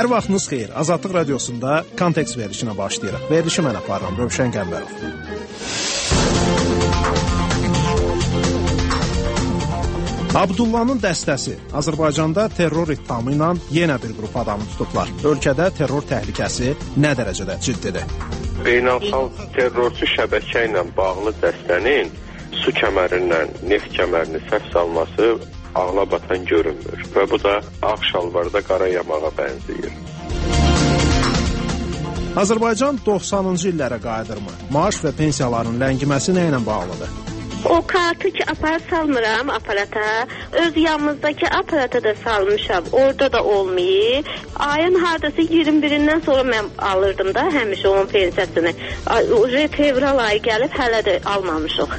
Hər vaxtınız xeyir. Azadlıq Radiosunda Kontekst verilişinə başlayırıq. Verilişi mən aparıram, Rövşən Qəmbərov. Abdullahın dəstəsi Azərbaycanda terror ittihamı ilə yenə bir qrup adamı tutublar. Ölkədə terror təhlükəsi nə dərəcədə ciddidir? Beynəlxalq terrorçu şəbəkə ilə bağlı dəstənin su kəmərindən neft kəmərini səhv salması ağla batan görünmür və bu da ağ şalvarda qara yamağa bənzəyir. Azərbaycan 90-cı illərə qayıdırmı? Maaş və pensiyaların ləngiməsi nə ilə bağlıdır? O kartı ki aparat salmıram aparata, öz yanımızdaki aparata da salmışam, orada da olmayıb. Ayın hardası 21-dən sonra mən alırdım da həmişə onun pensiyasını. Fevral ayı gəlib hələ də almamışıq.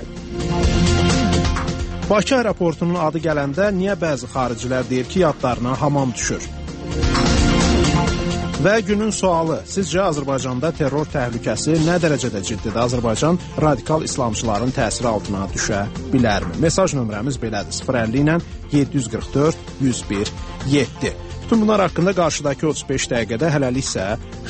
Bakı aeroportunun adı gələndə niyə bəzi xaricilər deyir ki, yadlarına hamam düşür? Və günün sualı, sizcə Azərbaycanda terror təhlükəsi nə dərəcədə ciddidir? Azərbaycan radikal İslamçıların təsiri altına düşə bilərmi? Mesaj nömrəmiz belədir: 050 ilə 744 101 7. Bütün bunlar haqqında qarşıdakı 35 dəqiqədə hələlik isə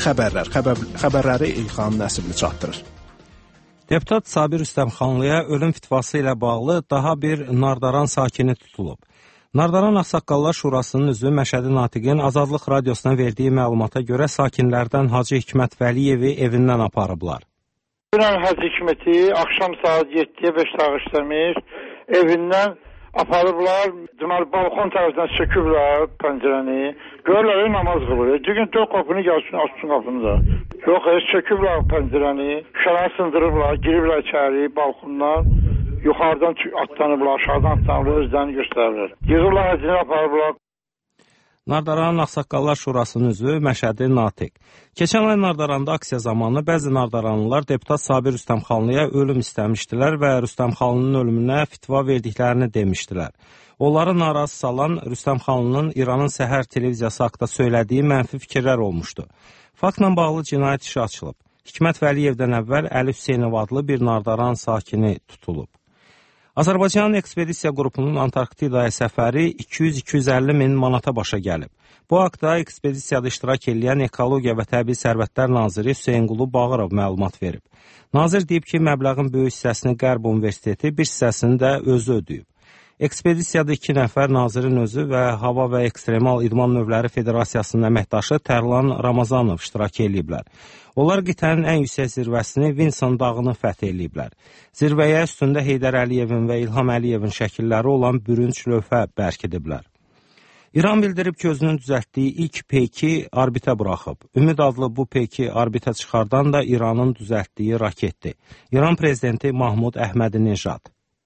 xəbərləri İlxan Nəsibli çatdırır. Deputat Sabir Rüstəmxanlıya ölüm fitvası ilə bağlı daha bir Nardaran sakini tutulub. Nardaran Ağsaqqallar Şurasının üzvü Məşədi Natiqin Azadlıq Radiosuna verdiyi məlumata görə sakinlərdən Hacı Hikmət Vəliyevi evindən aparıblar. Dünən Hacı Hikməti axşam saat 7-yə 5 dağışlamış, evindən aparıblar, deməli balkon tərəfindən söküblər pəncərəni, görürlər namaz qılır. Digin dörd qapını gəlsin, açsın qapını da. Yox, söküblər pəncərəni, şərəni sındırıblar, giriblər içəri balkondan. Yuxarıdan atlanıblar, aşağıdan atlanıblar, özlərini göstərirlər. Yığırlar, həcini aparıblar. Nardaran Ağsaqqallar Şurasının üzvü Məşədi Natiq. Keçən ay Nardaranda aksiya zamanı bəzi Nardaranlılar deputat Sabir Rüstəmxanlıya ölüm istəmişdilər və Rüstəmxanlının ölümünə fitva verdiklərini demişdilər. Onları narazı salan Rüstəmxanlının İranın Səhər televiziyası haqda söylədiyi mənfi fikirlər olmuşdu. Faktla bağlı cinayət işi açılıb. Hikmət Vəliyevdən əvvəl Əli Hüseynov adlı bir Nardaran sakini tutulub. Azərbaycan ekspedisiya qrupunun Antarktidaya səfəri 200-250 min manata başa gəlib. Bu haqda ekspedisiyada iştirak edən Ekologiya və Təbii Sərvətlər naziri Hüseynqulu Bağırov məlumat verib. Nazir deyib ki, məbləğin böyük hissəsini Qərb Universiteti, bir hissəsini də özü ödəyib. Ekspedisiyada 2 nəfər nazirin özü və Hava və Ekstremal İdman Növləri Federasiyasının əməkdaşı Tərlan Ramazanov iştirak ediblər. Onlar qitənin ən yüksək zirvəsini Vinson dağını fəth ediblər. Zirvəyə üstündə Heydər Əliyevin və İlham Əliyevin şəkilləri olan bürünc lövhə bərkidiblər. İran bildirib ki, özünün düzəltdiyi ilk P2 orbitə buraxıb. Ümid adlı bu P2 orbitə çıxardan da İranın düzəltdiyi raketdir. İran prezidenti Mahmud Əhmədi-Nejad.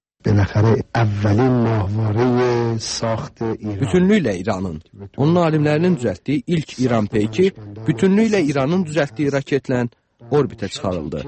Bütünlüklə İranın, onun alimlərinin düzəltdiyi ilk İran P2 bütünlüklə İranın düzəltdiyi raketlə orbitə çıxarıldı.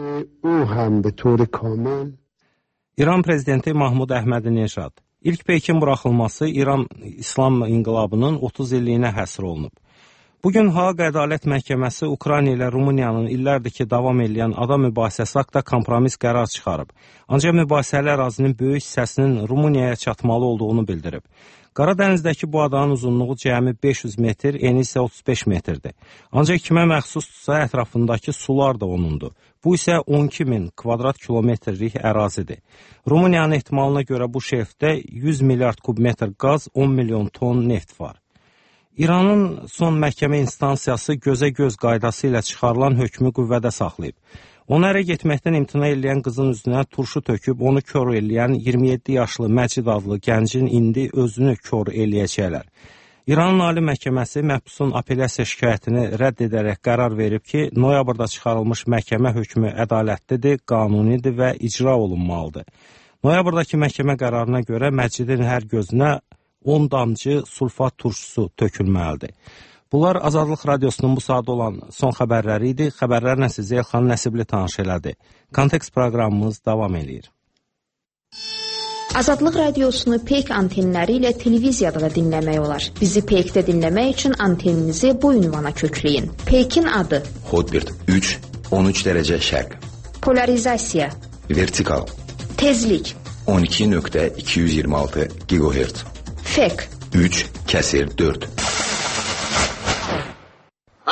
İran prezidenti Mahmud Əhmədi-Nejad. İlk P2-in buraxılması İran İslam İnqilabının 30 illiyinə həsr olunub. Bugün Haaq Ədalət Məhkəməsi Ukrayna ilə Rumıniyanın illərdir ki, davam edən adam mübahisəsi haqda kompromis qərar çıxarıb. Ancaq mübahisəli ərazinin böyük hissəsinin Rumuniyaya çatmalı olduğunu bildirib. Qaradənizdəki bu adanın uzunluğu cəmi 500 metr, eni isə 35 metrdir. Ancaq kimə məxsusdursa ətrafındakı sular da onundur. Bu isə 12 min kvadrat kilometrlik ərazidir. Rumıniyanın ehtimalına görə bu şelfdə 100 milyard kubmetr qaz, 10 milyon ton neft var. İranın son məhkəmə instansiyası gözə-göz qaydası ilə çıxarılan hökmü qüvvədə saxlayıb. Onu ərə getməkdən imtina eləyən qızın üzünə turşu töküb, onu kör eləyən 27 yaşlı Məcid adlı gəncin indi özünü kör eləyəcəklər. İranın Ali Məhkəməsi məhbusun apellyasiya şikayətini rədd edərək qərar verib ki, noyabrda çıxarılmış məhkəmə hökmü ədalətlidir, qanunidir və icra olunmalıdır. Noyabrdakı məhkəmə qərarına görə Məcidin hər gözünə 10 damcı sulfat turşusu tökülməlidir. Bunlar Azadlıq Radiosunun bu saat olan son xəbərləri idi. Xəbərlərlə sizə Elxan Nəsibli tanış elədi. Kontekst proqramımız davam edir. Azadlıq Radiosunu PEYK antenləri ilə televiziyada da dinləmək olar. Bizi PEYK-də dinləmək üçün anteninizi bu ünvana kökləyin. PEYK-in adı Hotbird 3, 13 dərəcə şərq. Polarizasiya. Vertikal. Tezlik. 12.226 GHz. FEK. 3/4.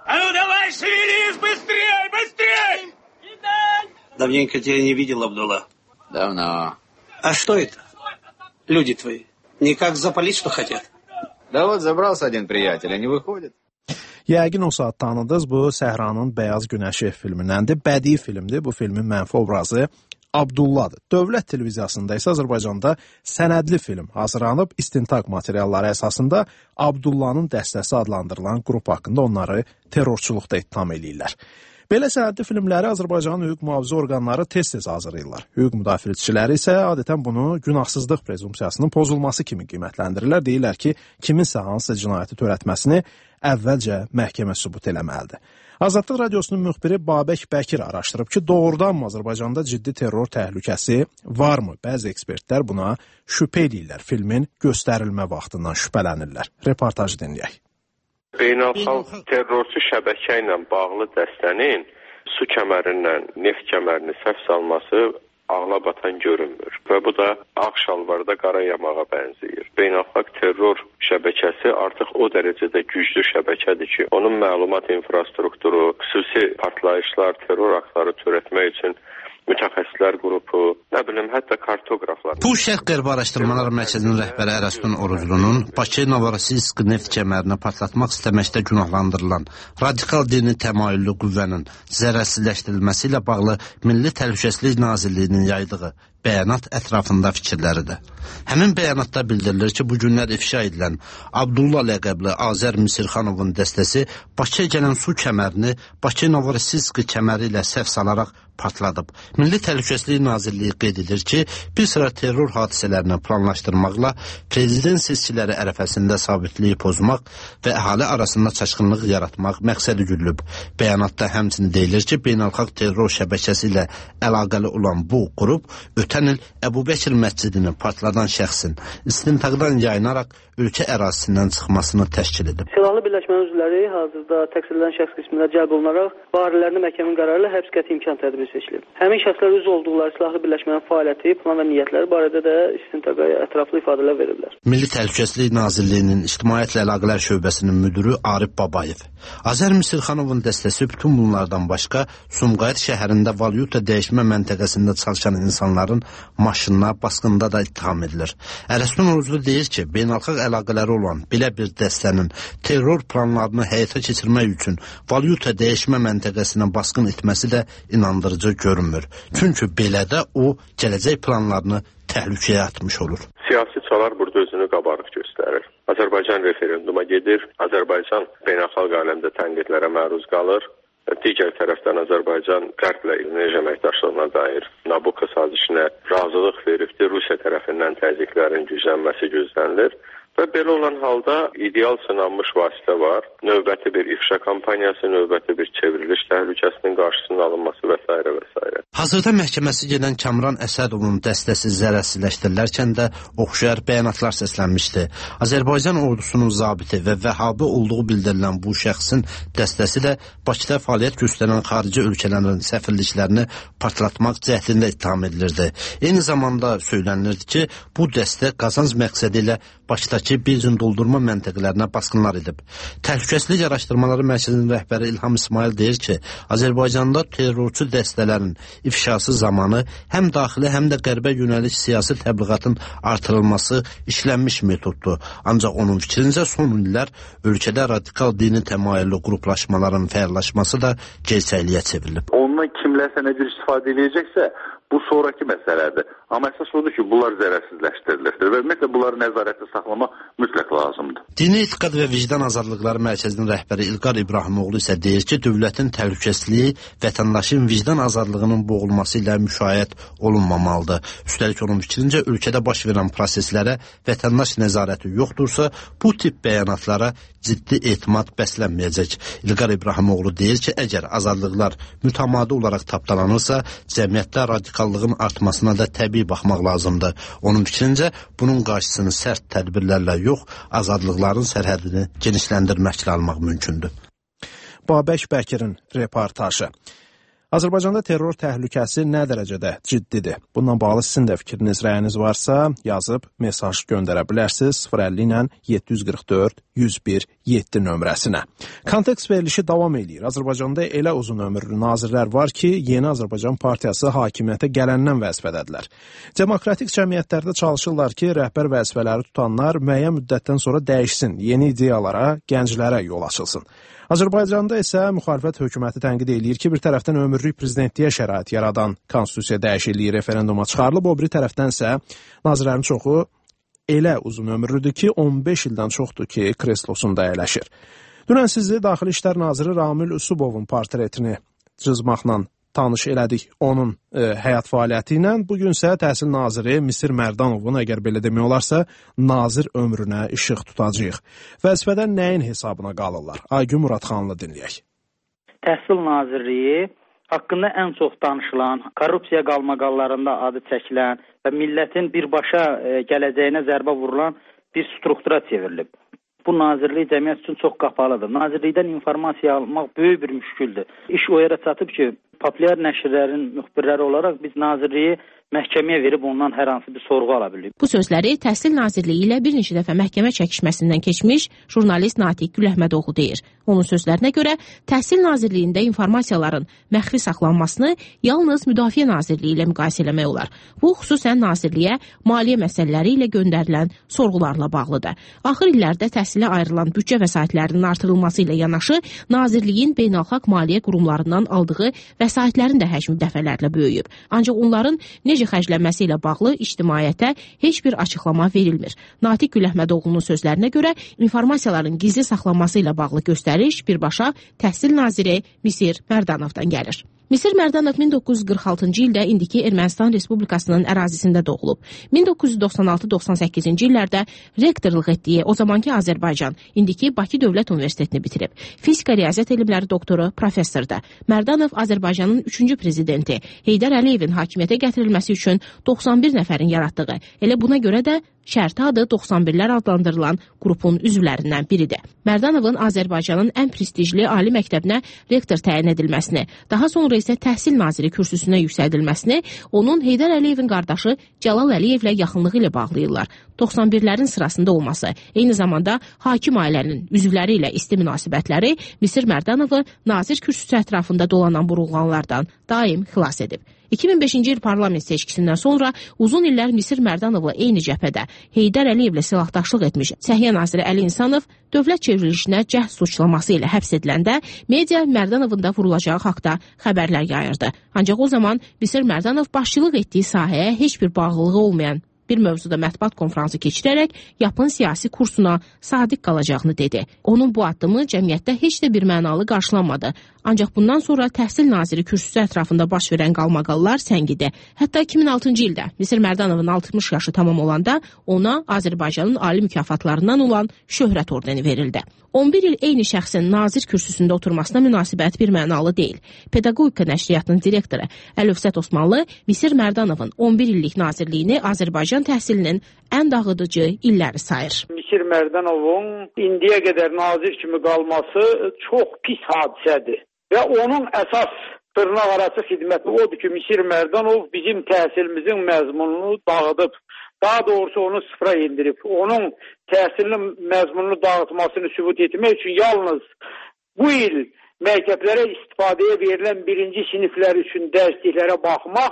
А ну давай, шевелись, быстрее, быстрее! Давненько тебя не видел, Абдулла. Давно. А что это? Люди твои. Никак запалить, что хотят? Да вот забрался один приятель, а не выходит. Yəqin o saat tanıdınız, bu Səhranın Bəyaz Günəşi filmindəndir. Bədii filmdir. Bu filmin mənfi obrazı Abdulladır. Dövlət televiziyasında isə Azərbaycanda sənədli film hazırlanıb, istintaq materialları əsasında Abdullanın dəstəsi adlandırılan qrup haqqında onları terrorçuluqda ittiham eləyirlər. Belə sənədli filmləri Azərbaycanın hüquq mühafizə orqanları tez-tez hazırlayırlar. Hüquq müdafiəçiləri isə adətən bunu günahsızlıq prezumpsiyasının pozulması kimi qiymətləndirirlər. Deyirlər ki, kiminsə hansısa cinayəti törətməsini əvvəlcə məhkəmə sübut eləməlidir. Azadlıq Radiosunun müxbiri Babək Bəkir araşdırıb ki, doğrudanmı Azərbaycanda ciddi terror təhlükəsi varmı? Bəzi ekspertlər buna şübhə edirlər. Filmin göstərilmə vaxtından şübhələnirlər. Reportajı dinləyək. Beynəlxalq terrorçu şəbəkə ilə bağlı dəstənin su kəmərindən neft kəmərini səhv salması ağla batan görünmür. Və bu da ağ şalvarda qara yamağa bənzəyir. Beynəlxalq terror şəbəkəsi artıq o dərəcədə güclü şəbəkədir ki, onun məlumat infrastrukturu, xüsusi partlayışlar, terror aktları törətmək üçün mütəxəssislər qrupu, nə bilim, hətta kartoqraflar. Bu Şərq-Qərb Araşdırmalar Mərkəzinin rəhbəri Ərəstun Oruclunun Bakı Novorossiysk neft kəmərini partlatmaq istəməkdə günahlandırılan radikal dini təmayüllü qüvvənin zərərsizləşdirilməsi ilə bağlı Milli Təhlükəsizlik Nazirliyinin yaydığı bəyanat ətrafında fikirləridir. Həmin bəyanatda bildirilir ki, bu günlər ifşa edilən Abdulla ləqəbli Azər Misirxanovun dəstəsi Bakıya gələn su kəmərini Bakı Novorossiysk kəməri ilə səhv salaraq partladıb. Milli Təhlükəsizlik Nazirliyi qeyd edir ki, bir sıra terror hadisələrini planlaşdırmaqla prezident seçkiləri ərəfəsində sabitliyi pozmaq və əhali arasında çaşqınlıq yaratmaq məqsədi güdülüb. Bəyanatda həmçinin deyilir ki, beynəlxalq terror şəbəkəsi ilə əlaqəli olan bu qrup ötən il Əbu Bəkir məscidini partladan şəxsin istintaqdan yayınaraq ölkə ərazisindən çıxmasını təşkil edib. Silahlı birləşmənin üzvləri hazırda təqsirlənən şəxs qismində cəlb olunaraq barələrində məhkəmənin qərarı ilə həbs qəti imkan tədbiri seçilib. Həmin şəxslər üzv olduqları silahlı birləşmənin fəaliyyəti, plan və niyyətləri barədə də istintaqa ətraflı ifadələr veriblər. Milli Təhlükəsizlik Nazirliyinin İctimaiyyətlə Əlaqələr şöbəsinin müdürü Arif Babayev. Azər Misirxanovun dəstəsi bütün bunlardan başqa Sumqayıt şəhərində valyuta dəyişmə məntəqəsində çalışan insanların maşınına basqında da ittiham edilir. Ərəstun Oruclu deyir ki, beynəlxalq əlaqələri olan belə bir dəstənin terror planlarını həyata keçirmək üçün valyuta dəyişmə məntəqəsinə basqın etməsi də inandırıcı görünmür. Çünki belə də o gələcək planlarını təhlükəyə atmış olur. Siyasi çalar burada özünü qabarıq göstərir. Azərbaycan referenduma gedir, Azərbaycan beynəlxalq aləmdə tənqidlərə məruz qalır. Digər tərəfdən Azərbaycan Qərblə enerji əməkdaşlığına dair Nabucco sazişinə razılıq veribdir. Rusiya tərəfindən təzyiqlərin güclənməsi gözlənilir. Və belə olan halda ideal sınanmış vasitə var. Növbəti bir ifşa kampaniyası, növbəti bir çevriliş təhlükəsinin qarşısının alınması və s. və s. Hazırda məhkəməsi gedən Kamran Əsədovun dəstəsi zərərsizləşdirilərkən də oxşar bəyanatlar səslənmişdi. Azərbaycan ordusunun zabiti və vəhabi olduğu bildirilən bu şəxsin dəstəsi də Bakıda fəaliyyət göstərən xarici ölkələrin səfirliklərini partlatmaq cəhdində ittiham edilirdi. Eyni zamanda söylənilirdi ki, bu dəstə qazanc məqsədi ilə Bakıdakı benzin doldurma məntəqələrinə basqınlar edib. Təhlükəsizlik Araşdırmaları Mərkəzinin rəhbəri İlham İsmail deyir ki, Azərbaycanda terrorçu dəstələrin ifşası zamanı həm daxili, həm də qərbə yönəlik siyasi təbliğatın artırılması işlənmiş metoddur. Ancaq onun fikrincə son illər ölkədə radikal dini təmayüllü qruplaşmaların fəallaşması da gerçəkliyə çevrilib. Ondan kimlərsə nə cür istifadə edəcəksə, bu sonraki məsələdir. Amma əsas odur ki, bunlar zərərsizləşdirilir və ümumiyyətlə bunları nəzarətdə saxlamaq mütləq lazımdır. Dini etiqad və vicdan azadlıqları mərkəzinin rəhbəri İlqar İbrahimoğlu isə deyir ki, dövlətin təhlükəsizliyi vətəndaşın vicdan azadlığının boğulması ilə müşayiət olunmamalıdır. Üstəlik onun fikrincə, ölkədə baş verən proseslərə vətəndaş nəzarəti yoxdursa, bu tip bəyanatlara ciddi etimad bəslənməyəcək. İlqar İbrahimoğlu deyir ki, əgər azadlıqlar mütəmadi olaraq tapdalanırsa, cəmiyyətdə radikallığın artmasına da təbii baxmaq lazımdır. Onun fikrincə, bunun qarşısını sərt tədbirlərlə yox, azadlıqların sərhədini genişləndirməklə almaq mümkündür. Babək Bəkirin reportajı. Azərbaycanda terror təhlükəsi nə dərəcədə ciddidir? Bununla bağlı sizin də fikriniz, rəyiniz varsa yazıb mesaj göndərə bilərsiniz 050 ilə 744 101 7 nömrəsinə. Kontekst verilişi davam edir. Azərbaycanda elə uzun ömürlü nazirlər var ki, Yeni Azərbaycan Partiyası hakimiyyətə gələndən vəzifədədirlər. Demokratik cəmiyyətlərdə çalışırlar ki, rəhbər vəzifələri tutanlar müəyyən müddətdən sonra dəyişsin, yeni ideyalara, gənclərə yol açılsın. Azərbaycanda isə müxalifət hökuməti tənqid eləyir ki, bir tərəfdən ömürlük prezidentliyə şərait yaradan konstitusiya dəyişikliyi referenduma çıxarılıb, o biri tərəfdən isə nazirlərin çoxu elə uzun ömürlüdür ki, 15 ildən çoxdur ki, kreslosunda əyləşir. Dünən sizi Daxili İşlər Naziri Ramil Usubovun portretini cızmaqla tanış elədik onun həyat fəaliyyəti ilə. Bugün isə Təhsil Naziri Misir Mərdanovun, əgər belə demək olarsa, nazir ömrünə işıq tutacağıq. Vəzifədən nəyin hesabına qalırlar? Aygün Muradxanlı dinləyək. Təhsil Nazirliyi haqqında ən çox danışılan, korrupsiya qalmaqallarında adı çəkilən və millətin birbaşa gələcəyinə zərbə vurulan bir struktura çevrilib. Bu nazirlik cəmiyyət üçün çox qapalıdır. Nazirlikdən informasiya almaq böyük bir müşküldür. İş o yerə çatıb ki, populyar nəşrlərin müxbirləri olaraq biz nazirliyi məhkəməyə verib ondan hər hansı bir sorğu ala bilirik. Bu sözləri Təhsil Nazirliyi ilə bir neçə dəfə məhkəmə çəkişməsindən keçmiş jurnalist Natiq Güləhmədoğlu deyir. Onun sözlərinə görə Təhsil Nazirliyində informasiyaların məxfi saxlanmasını yalnız Müdafiə Nazirliyi ilə müqayisə eləmək olar. Bu, xüsusən nazirliyə maliyyə məsələləri ilə göndərilən sorğularla bağlıdır. Axır illərdə təhsilə ayrılan büdcə vəsaitlərinin artırılması ilə yanaşı, nazirliyin beynəlxalq maliyyə qurumlarından aldığı vəsaitlərin də həcmi dəfələrlə böyüyüb. Ancaq onların necə xərclənməsi ilə bağlı ictimaiyyətə heç bir açıqlama verilmir. Natiq Güləhmədoğlu'nun sözlərinə görə informasiyaların gizli saxlanması ilə bağlı göstəriş birbaşa Təhsil Naziri Misir Mərdanovdan gəlir. Misir Mərdanov 1946-cı ildə indiki Ermənistan Respublikasının ərazisində doğulub. 1996-98-ci illərdə rektorluq etdiyi o zamanki Azərbaycan, indiki Bakı Dövlət Universitetini bitirib. Fizika riyaziyyat elmləri doktoru, professordur. Mərdanov Azərbaycanın 3-cü prezidenti Heydər Əliyevin hakimiyyətə gətirilməsi üçün 91 nəfərin yaratdığı, elə buna görə də şərti adı 91-lər adlandırılan qrupun üzvlərindən biridir. Mərdanovun Azərbaycanın ən prestijli ali məktəbinə rektor təyin edilməsini, daha sonra isə təhsil naziri kürsüsünə yüksədilməsini onun Heydər Əliyevin qardaşı Cəlal Əliyevlə yaxınlığı ilə bağlayırlar. 91-lərin sırasında olması, eyni zamanda hakim ailənin üzvləri ilə isti münasibətləri Misir Mərdanovu nazir kürsüsü ətrafında dolanan burulğanlardan daim xilas edib. 2005-ci il parlament seçkisindən sonra uzun illər Misir Mərdanovla eyni cəbhədə Heydər Əliyevlə silahdaşlıq etmiş Səhiyyə naziri Əli İnsanov dövlət çevrilişinə cəhd suçlaması ilə həbs ediləndə media Mərdanovun da vurulacağı haqda xəbərlər yayırdı. Ancaq o zaman Misir Mərdanov başçılıq etdiyi sahəyə heç bir bağlılığı olmayan bir mövzuda mətbuat konfransı keçirərək yapın siyasi kursuna sadiq qalacağını dedi. Onun bu addımı cəmiyyətdə heç də bir mənalı qarşılanmadı. Ancaq bundan sonra təhsil naziri kürsüsü ətrafında baş verən qalmaqallar səngidi. Hətta 2006-cı ildə Misir Mərdanovun 60 yaşı tamam olanda ona Azərbaycanın ali mükafatlarından olan şöhrət ordeni verildi. 11 il eyni şəxsin nazir kürsüsündə oturmasına münasibət bir mənalı deyil. Pedaqogika nəşriyyatının direktoru Əlövsət Osmanlı Misir Mərdanovun 11 illik nazirliyini Azərbaycan təhsilinin ən dağıdıcı illəri sayır. Misir Mərdanovun indiyə qədər nazir kimi qalması çox pis hadisədir. Və onun əsas dırnaq arası xidməti odur ki, Misir Mərdanov bizim təhsilimizin məzmununu dağıdıb. Daha doğrusu onu sıfıra indirib. Onun təhsilinin məzmununu dağıtmasını sübut etmək üçün yalnız bu il məktəblərə istifadəyə verilən birinci siniflər üçün dərsliklərə baxmaq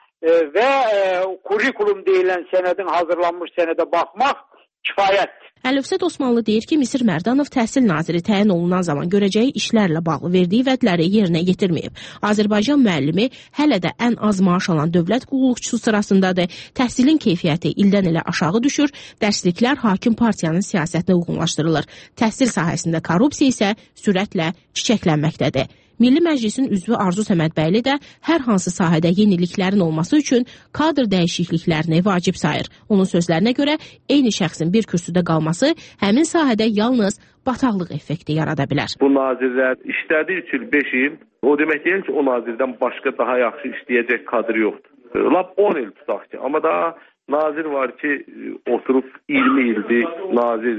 və kurikulum deyilən sənədin hazırlanmış sənədə baxmaq kifayətdir. Əlövsət Osmanlı deyir ki, Misir Mərdanov təhsil naziri təyin olunan zaman görəcəyi işlərlə bağlı verdiyi vədləri yerinə yetirməyib. Azərbaycan müəllimi hələ də ən az maaş alan dövlət qulluqçusu sırasındadır. Təhsilin keyfiyyəti ildən ilə aşağı düşür, dərsliklər hakim partiyanın siyasətinə uyğunlaşdırılır. Təhsil sahəsində korrupsiya isə sürətlə çiçəklənməkdədir. Milli Məclisin üzvü Arzu Səmədbəyli də hər hansı sahədə yeniliklərin olması üçün kadr dəyişikliklərini vacib sayır. Onun sözlərinə görə eyni şəxsin bir kürsüdə qalması həmin sahədə yalnız bataqlıq effekti yarada bilər. Bu nazirlər işlədiyi üçün 5 il, o demək deyil ki, o nazirdən başqa daha yaxşı işləyəcək kadr yoxdur. Lap 10 il tutaq ki, amma daha nazir var ki, oturub 20 ildir nazirdir.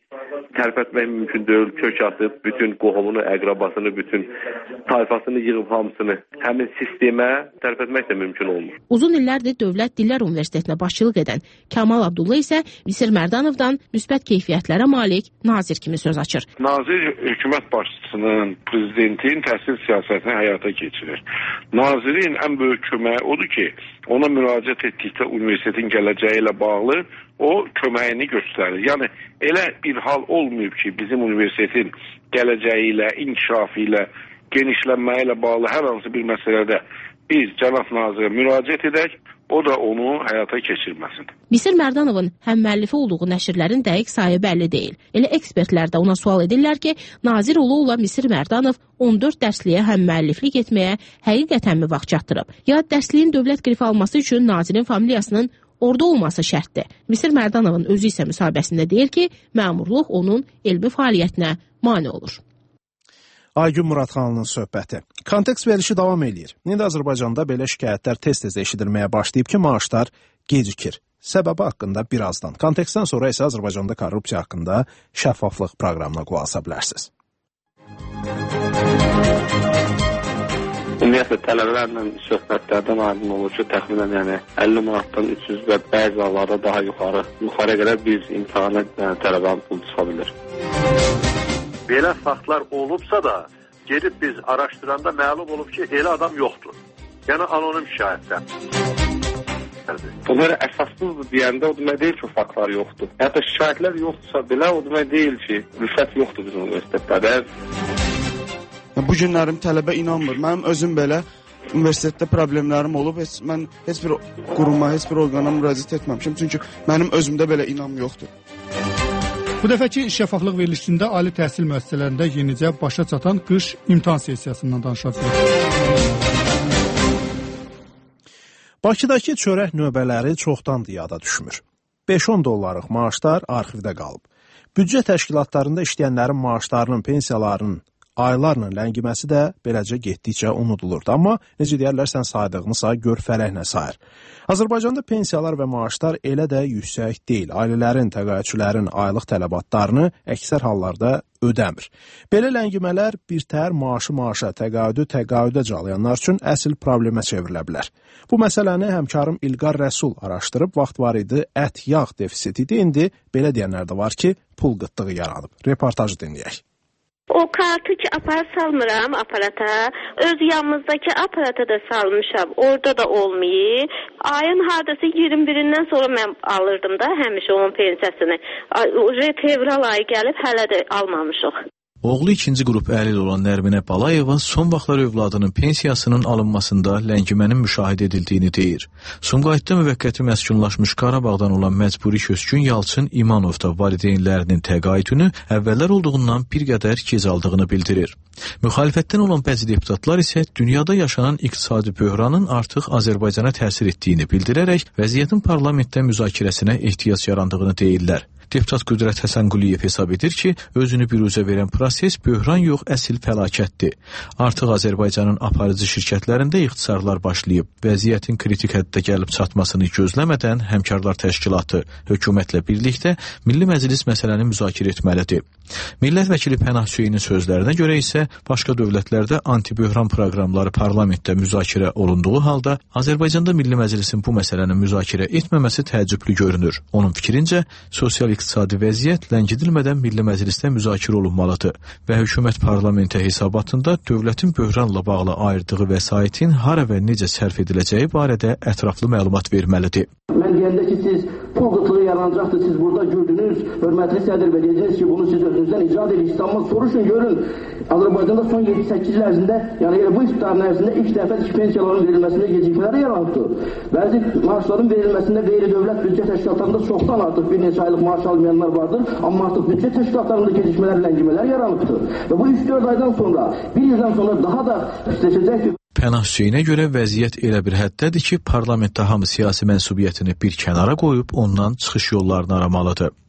tərpətmək mümkün deyil, kök atıb, bütün qohumunu, əqrabasını, bütün tayfasını yığıb hamısını həmin sistemə tərpətmək də mümkün olmur. Uzun illərdir Dövlət Dillər Universitetinə başçılıq edən Kamal Abdulla isə Misir Mərdanovdan müsbət keyfiyyətlərə malik nazir kimi söz açır. Nazir hökumət başçısının, prezidentin təhsil siyasətini həyata keçirir. Nazirin ən böyük köməyi odur ki, ona müraciət etdikdə universitetin gələcəyi ilə bağlı o köməyini göstərir. Yəni, elə bir hal olmayıb ki, bizim universitetin gələcəyi ilə, inkişafı ilə, genişlənməyi ilə bağlı hər hansı bir məsələdə biz cənab nazirə müraciət edək, o da onu həyata keçirməsin. Misir Mərdanovun həm müəllifi olduğu nəşrlərin dəqiq sayı bəlli deyil. Elə ekspertlər də ona sual edirlər ki, nazir ola Misir Mərdanov 14 dərsliyə həm müəlliflik etməyə həqiqətənmi vaxt çatdırıb? Ya dərsliyin dövlət qrifi alması üçün nazirin familiyasının orada olması şərtdir. Misir Mərdanovun özü isə müsahibəsində deyir ki, məmurluq onun elmi fəaliyyətinə mane olur. Aygün Muradxanlının söhbəti. Kontekst verişi davam edir. İndi Azərbaycanda belə şikayətlər tez-tez eşidilməyə başlayıb ki, maaşlar gecikir. Səbəbi haqqında birazdan. Kontekstdən sonra isə Azərbaycanda korrupsiya haqqında şəffaflıq proqramına qulaq asa bilərsiniz. Ümumiyyətlə tələbələrlə söhbətlərdən aydın olur ki, təxminən 50 manatdan 300 və bəzi hallarda daha yuxarıya qədər biz imtihana tələbənin pulu çıxa bilir. Belə faktlar olubsa da, gedib biz araşdıranda məlum olub ki, elə adam yoxdur. Yəni anonim şikayətlər. Bunlar əsassızdır deyəndə o demək deyil ki, faktlar yoxdur. Hətta şikayətlər yoxdursa belə o demək deyil ki, rüşvət yoxdur bizim universitetlərdə. Bu günlərim tələbə inanmır. Mənim özüm belə universitetdə problemlərim olub. Mən heç bir quruma, heç bir orqana müraciət etməmişim. Çünki mənim özümdə belə inam yoxdur. Bu dəfəki şəffaflıq verilişində ali təhsil müəssisələrində yenicə başa çatan qış imtahan sessiyasından danışacağıq. Bakıdakı çörək növbələri çoxdandır yada düşmür. 5-10 dollarlıq maaşlar arxivdə qalıb. Büdcə təşkilatlarında işləyənlərin maaşlarının, pensiyalarının aylarla ləngiməsi də beləcə getdikcə unudulurdu. Amma necə deyərlər, sən saydığını say, gör fələklə sayır. Azərbaycanda pensiyalar və maaşlar elə də yüksək deyil. Ailələrin, təqaüdçülərin aylıq tələbatlarını əksər hallarda ödəmir. Belə ləngimələr birtəhər maaşa, təqaüdə calayanlar üçün əsl problemə çevrilə bilər. Bu məsələni həmkarım İlqar Rəsul araşdırıb, vaxt var idi, ət, yağ defisiti idi. İndi belə deyənlər də var ki, pul qıtlığı yaranıb. Reportajı dinləyək. O kartı ki apar salmıram aparata, öz yanımızdaki aparata da salmışam, orada da olmayı. Ayın hardası 21-dən sonra mən alırdım da həmişə onun pensiyasını. Fevral ayı gəlib hələ də almamışıq. Oğlu 2-ci qrup əlil olan Nərminə Balayeva son vaxtlar övladının pensiyasının alınmasında ləngimənin müşahidə edildiyini deyir. Sumqayıtda müvəqqəti məskunlaşmış Qarabağdan olan məcburi köçkün Yalçın İmanov da valideynlərinin təqaüdünü əvvəllər olduğundan bir qədər gec aldığını bildirir. Müxalifətdən olan bəzi deputatlar isə dünyada yaşanan iqtisadi böhranın artıq Azərbaycana təsir etdiyini bildirərək vəziyyətin parlamentdə müzakirəsinə ehtiyac yarandığını deyirlər. Deputat Qüdrət Həsənquliyev hesab edir ki, özünü büruzə verən proses böhran yox, əsl fəlakətdir. Artıq Azərbaycanın aparıcı şirkətlərində ixtisarlar başlayıb. Vəziyyətin kritik həddə gəlib çatmasını gözləmədən Həmkarlar Təşkilatı hökumətlə birlikdə Milli Məclis məsələni müzakirə etməlidir. Millət vəkili Pənah Hüseynin sözlərinə görə isə başqa dövlətlərdə anti-böhran proqramları parlamentdə müzakirə olunduğu halda Azərbaycanda Milli Məclisin bu məsələni müzakirə etməməsi təəccüblü görünür. Onun fikrincə, sosial-iqtisadi vəziyyət ləngidilmədən Milli Məclisdə müzakirə olunmalıdır və hökumət parlamentə hesabatında dövlətin böhranla bağlı ayırdığı vəsaitin hara və necə sərf ediləcəyi barədə ətraflı məlumat verməlidir. Mən deyəndə ki, siz pul qıtlığı yaranacaqdır, siz burada gördünüz, hörmətli sədr və deyəcəksiniz ki, bunu siz özünüzdən icad edin, İstanbul soruşun, görün. Azərbaycanda son 7-8 il ərzində, yəni bu iftarın ərzində ilk dəfə pensiyaların verilməsində gecikmələr yaranıbdır. Bəzi maaşların verilməsində qeyri-dövlət büdcə təşkilatlarında çoxdan artıq bir neçə aylıq maaş almayanlar vardır, amma artıq büdcə təşkilatlarında gecikmələr, ləngimələr yaranıbdır. Və bu 3-4 aydan sonra, bir ildən sonra daha da pisləşəcəkdir. Pənah Hüseynə görə vəziyyət elə bir həddədir ki, parlamentdə hamı siyasi mənsubiyyətini bir kənara qoyub ondan çıxış yollarını aramalıdır.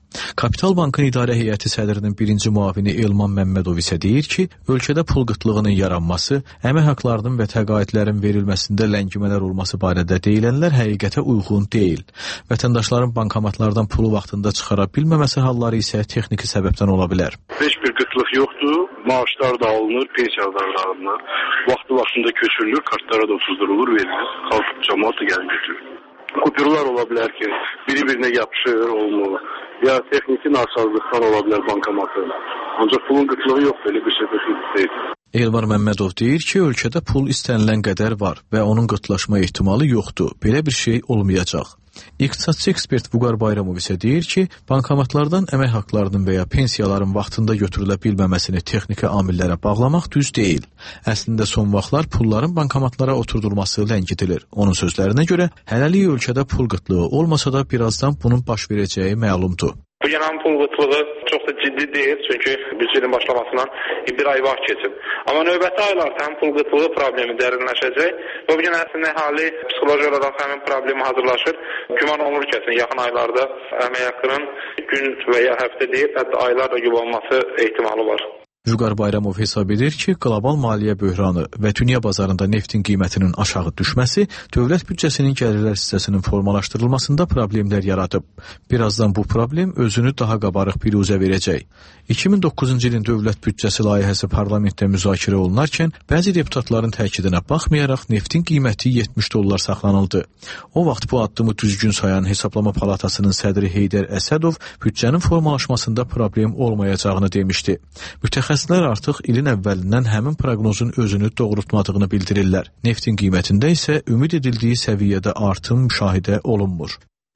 Kapital Bankın İdarə Heyəti sədrinin birinci müavini Elman Məmmədov isə deyir ki, ölkədə pul qıtlığının yaranması, əmək haqlarının və təqaüdlərin verilməsində ləngimələr olması barədə deyilənlər həqiqətə uyğun deyil. Vətəndaşların bankomatlardan pulu vaxtında çıxara bilməməsi halları isə texniki səbəbdən ola bilər. Heç bir qıtlıq yoxdur, maaşlar da alınır, pensiyalar da alınır, vaxtında köçürülür, kartlara da otuzdurulur, verilir, xalq cəmaat da gəlib götürür. Kupürlər ola bilər ki, biri-birinə yapışır, olmur. Ya texniki narsazlıqdan ola bilər bankomatı. Ancaq pulun qıtlığı yox, belə bir şey deyil. Elvar Məmmədov deyir ki, ölkədə pul istənilən qədər var və onun qıtlaşma ehtimalı yoxdur. Belə bir şey olmayacaq. İqtisadçı ekspert Vüqar Bayramov isə deyir ki, bankomatlardan əmək haqlarının və ya pensiyaların vaxtında götürülə bilməməsini texniki amillərə bağlamaq düz deyil. Əslində son vaxtlar pulların bankomatlara oturdulması ləngidilir. Onun sözlərinə görə, hələlik ölkədə pul qıtlığı olmasa da birazdan bunun baş verəcəyi məlumdur. Bu yanan pul qıtlığı çox da ciddi deyil, çünki büdcənin başlamasından bir ay vaxt keçib. Amma növbəti aylarda həm pul qıtlığı problemi dərinləşəcək və bugün əslində əhali psixoloji olaraq həmin problemi hazırlaşır. Güman olunur ki, yaxın aylarda əmək haqqının gün və ya həftə deyil, hətta aylarla yubanması ehtimalı var. Vüqar Bayramov hesab edir ki, qlobal maliyyə böhranı və dünya bazarında neftin qiymətinin aşağı düşməsi dövlət büdcəsinin gəlirlər hissəsinin formalaşdırılmasında problemlər yaradıb. Birazdan bu problem özünü daha qabarıq biruzə verəcək. 2009-cu ilin dövlət büdcəsi layihəsi parlamentdə müzakirə olunarkən, bəzi deputatların təkidinə baxmayaraq neftin qiyməti $70 saxlanıldı. O vaxt bu addımı düzgün sayan Hesablama Palatasının sədri Heydər Əsədov büdcənin formalaşmasında problem olmayacağını demişdi. Mütəxəssislər artıq ilin əvvəlindən həmin proqnozun özünü doğrultmadığını bildirirlər. Neftin qiymətində isə ümid edildiyi səviyyədə artım müşahidə olunmur.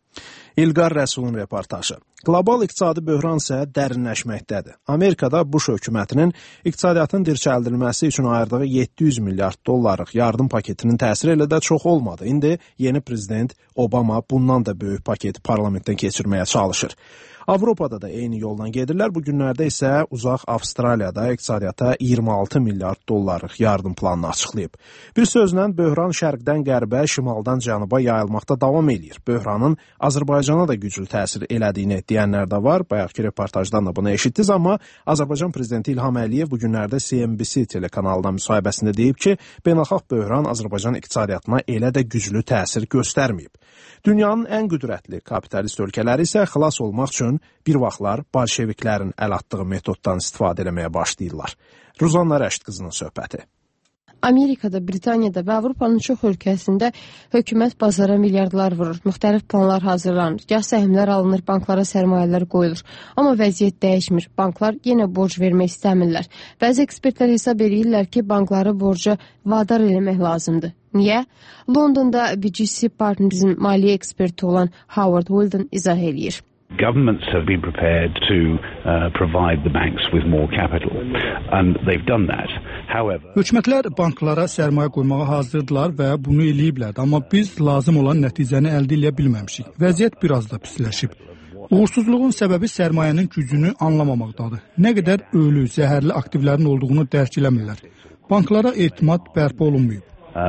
İlqar Rəsulun reportajı. Qlobal iqtisadi böhran isə dərinləşməkdədir. Amerikada Bush hökumətinin iqtisadiyyatın dirçəldilməsi üçün ayırdığı $700 milyard yardım paketinin təsiri elə də çox olmadı. İndi yeni prezident Obama bundan da böyük paketi parlamentdən keçirməyə çalışır. Avropada da eyni yoldan gedirlər. Bu günlərdə isə uzaq Avstraliyada iqtisadiyyata $26 milyard yardım planını açıqlayıb. Bir sözlə böhran şərqdən qərbə, şimaldan cənuba yayılmaqda davam edir. Böhranın Azərbaycana da güclü təsir elədiyini deyənlər də var. Bayaqki reportajdan da bunu eşitdiniz, amma Azərbaycan prezidenti İlham Əliyev bu günlərdə CNBC telekanalında müsahibəsində deyib ki, beynəlxalq böhran Azərbaycan iqtisadiyyatına elə də güclü təsir göstərməyib. Dünyanın ən qüdrətli kapitalist ölkələri isə xilas olmaq üçün bir vaxtlar bolşeviklərin əl atdığı metoddan istifadə etməyə başlayırlar. Ruzanna Rəşid qızının söhbəti. Amerikada, Britaniyada və Avropanın çox ölkəsində hökumət bazara milyardlar vurur, müxtəlif planlar hazırlanır, gah səhmlər alınır, banklara sərmayələr qoyulur. Amma vəziyyət dəyişmir, banklar yenə borc vermək istəmirlər. Bəzi ekspertlər hesab edirlər ki, bankları borca vadar eləmək lazımdır. Niyə? Londonda BGC Partners'in maliyyə eksperti olan Howard Wilden izah edir. Governments have been prepared to provide the banks with more capital, and they've done that. However, hökumətlər banklara sərmayə qoymağa hazırdılar və bunu eləyiblər, amma biz lazım olan nəticəni əldə edə bilməmişik. Vəziyyət biraz da pisləşib. Uğursuzluğun səbəbi sərmayənin gücünü anlamamaqdadır. Nə qədər ölü, zəhərli aktivlərin olduğunu dərk eləmirlər. Banklara etimad bərpa olunmayıb.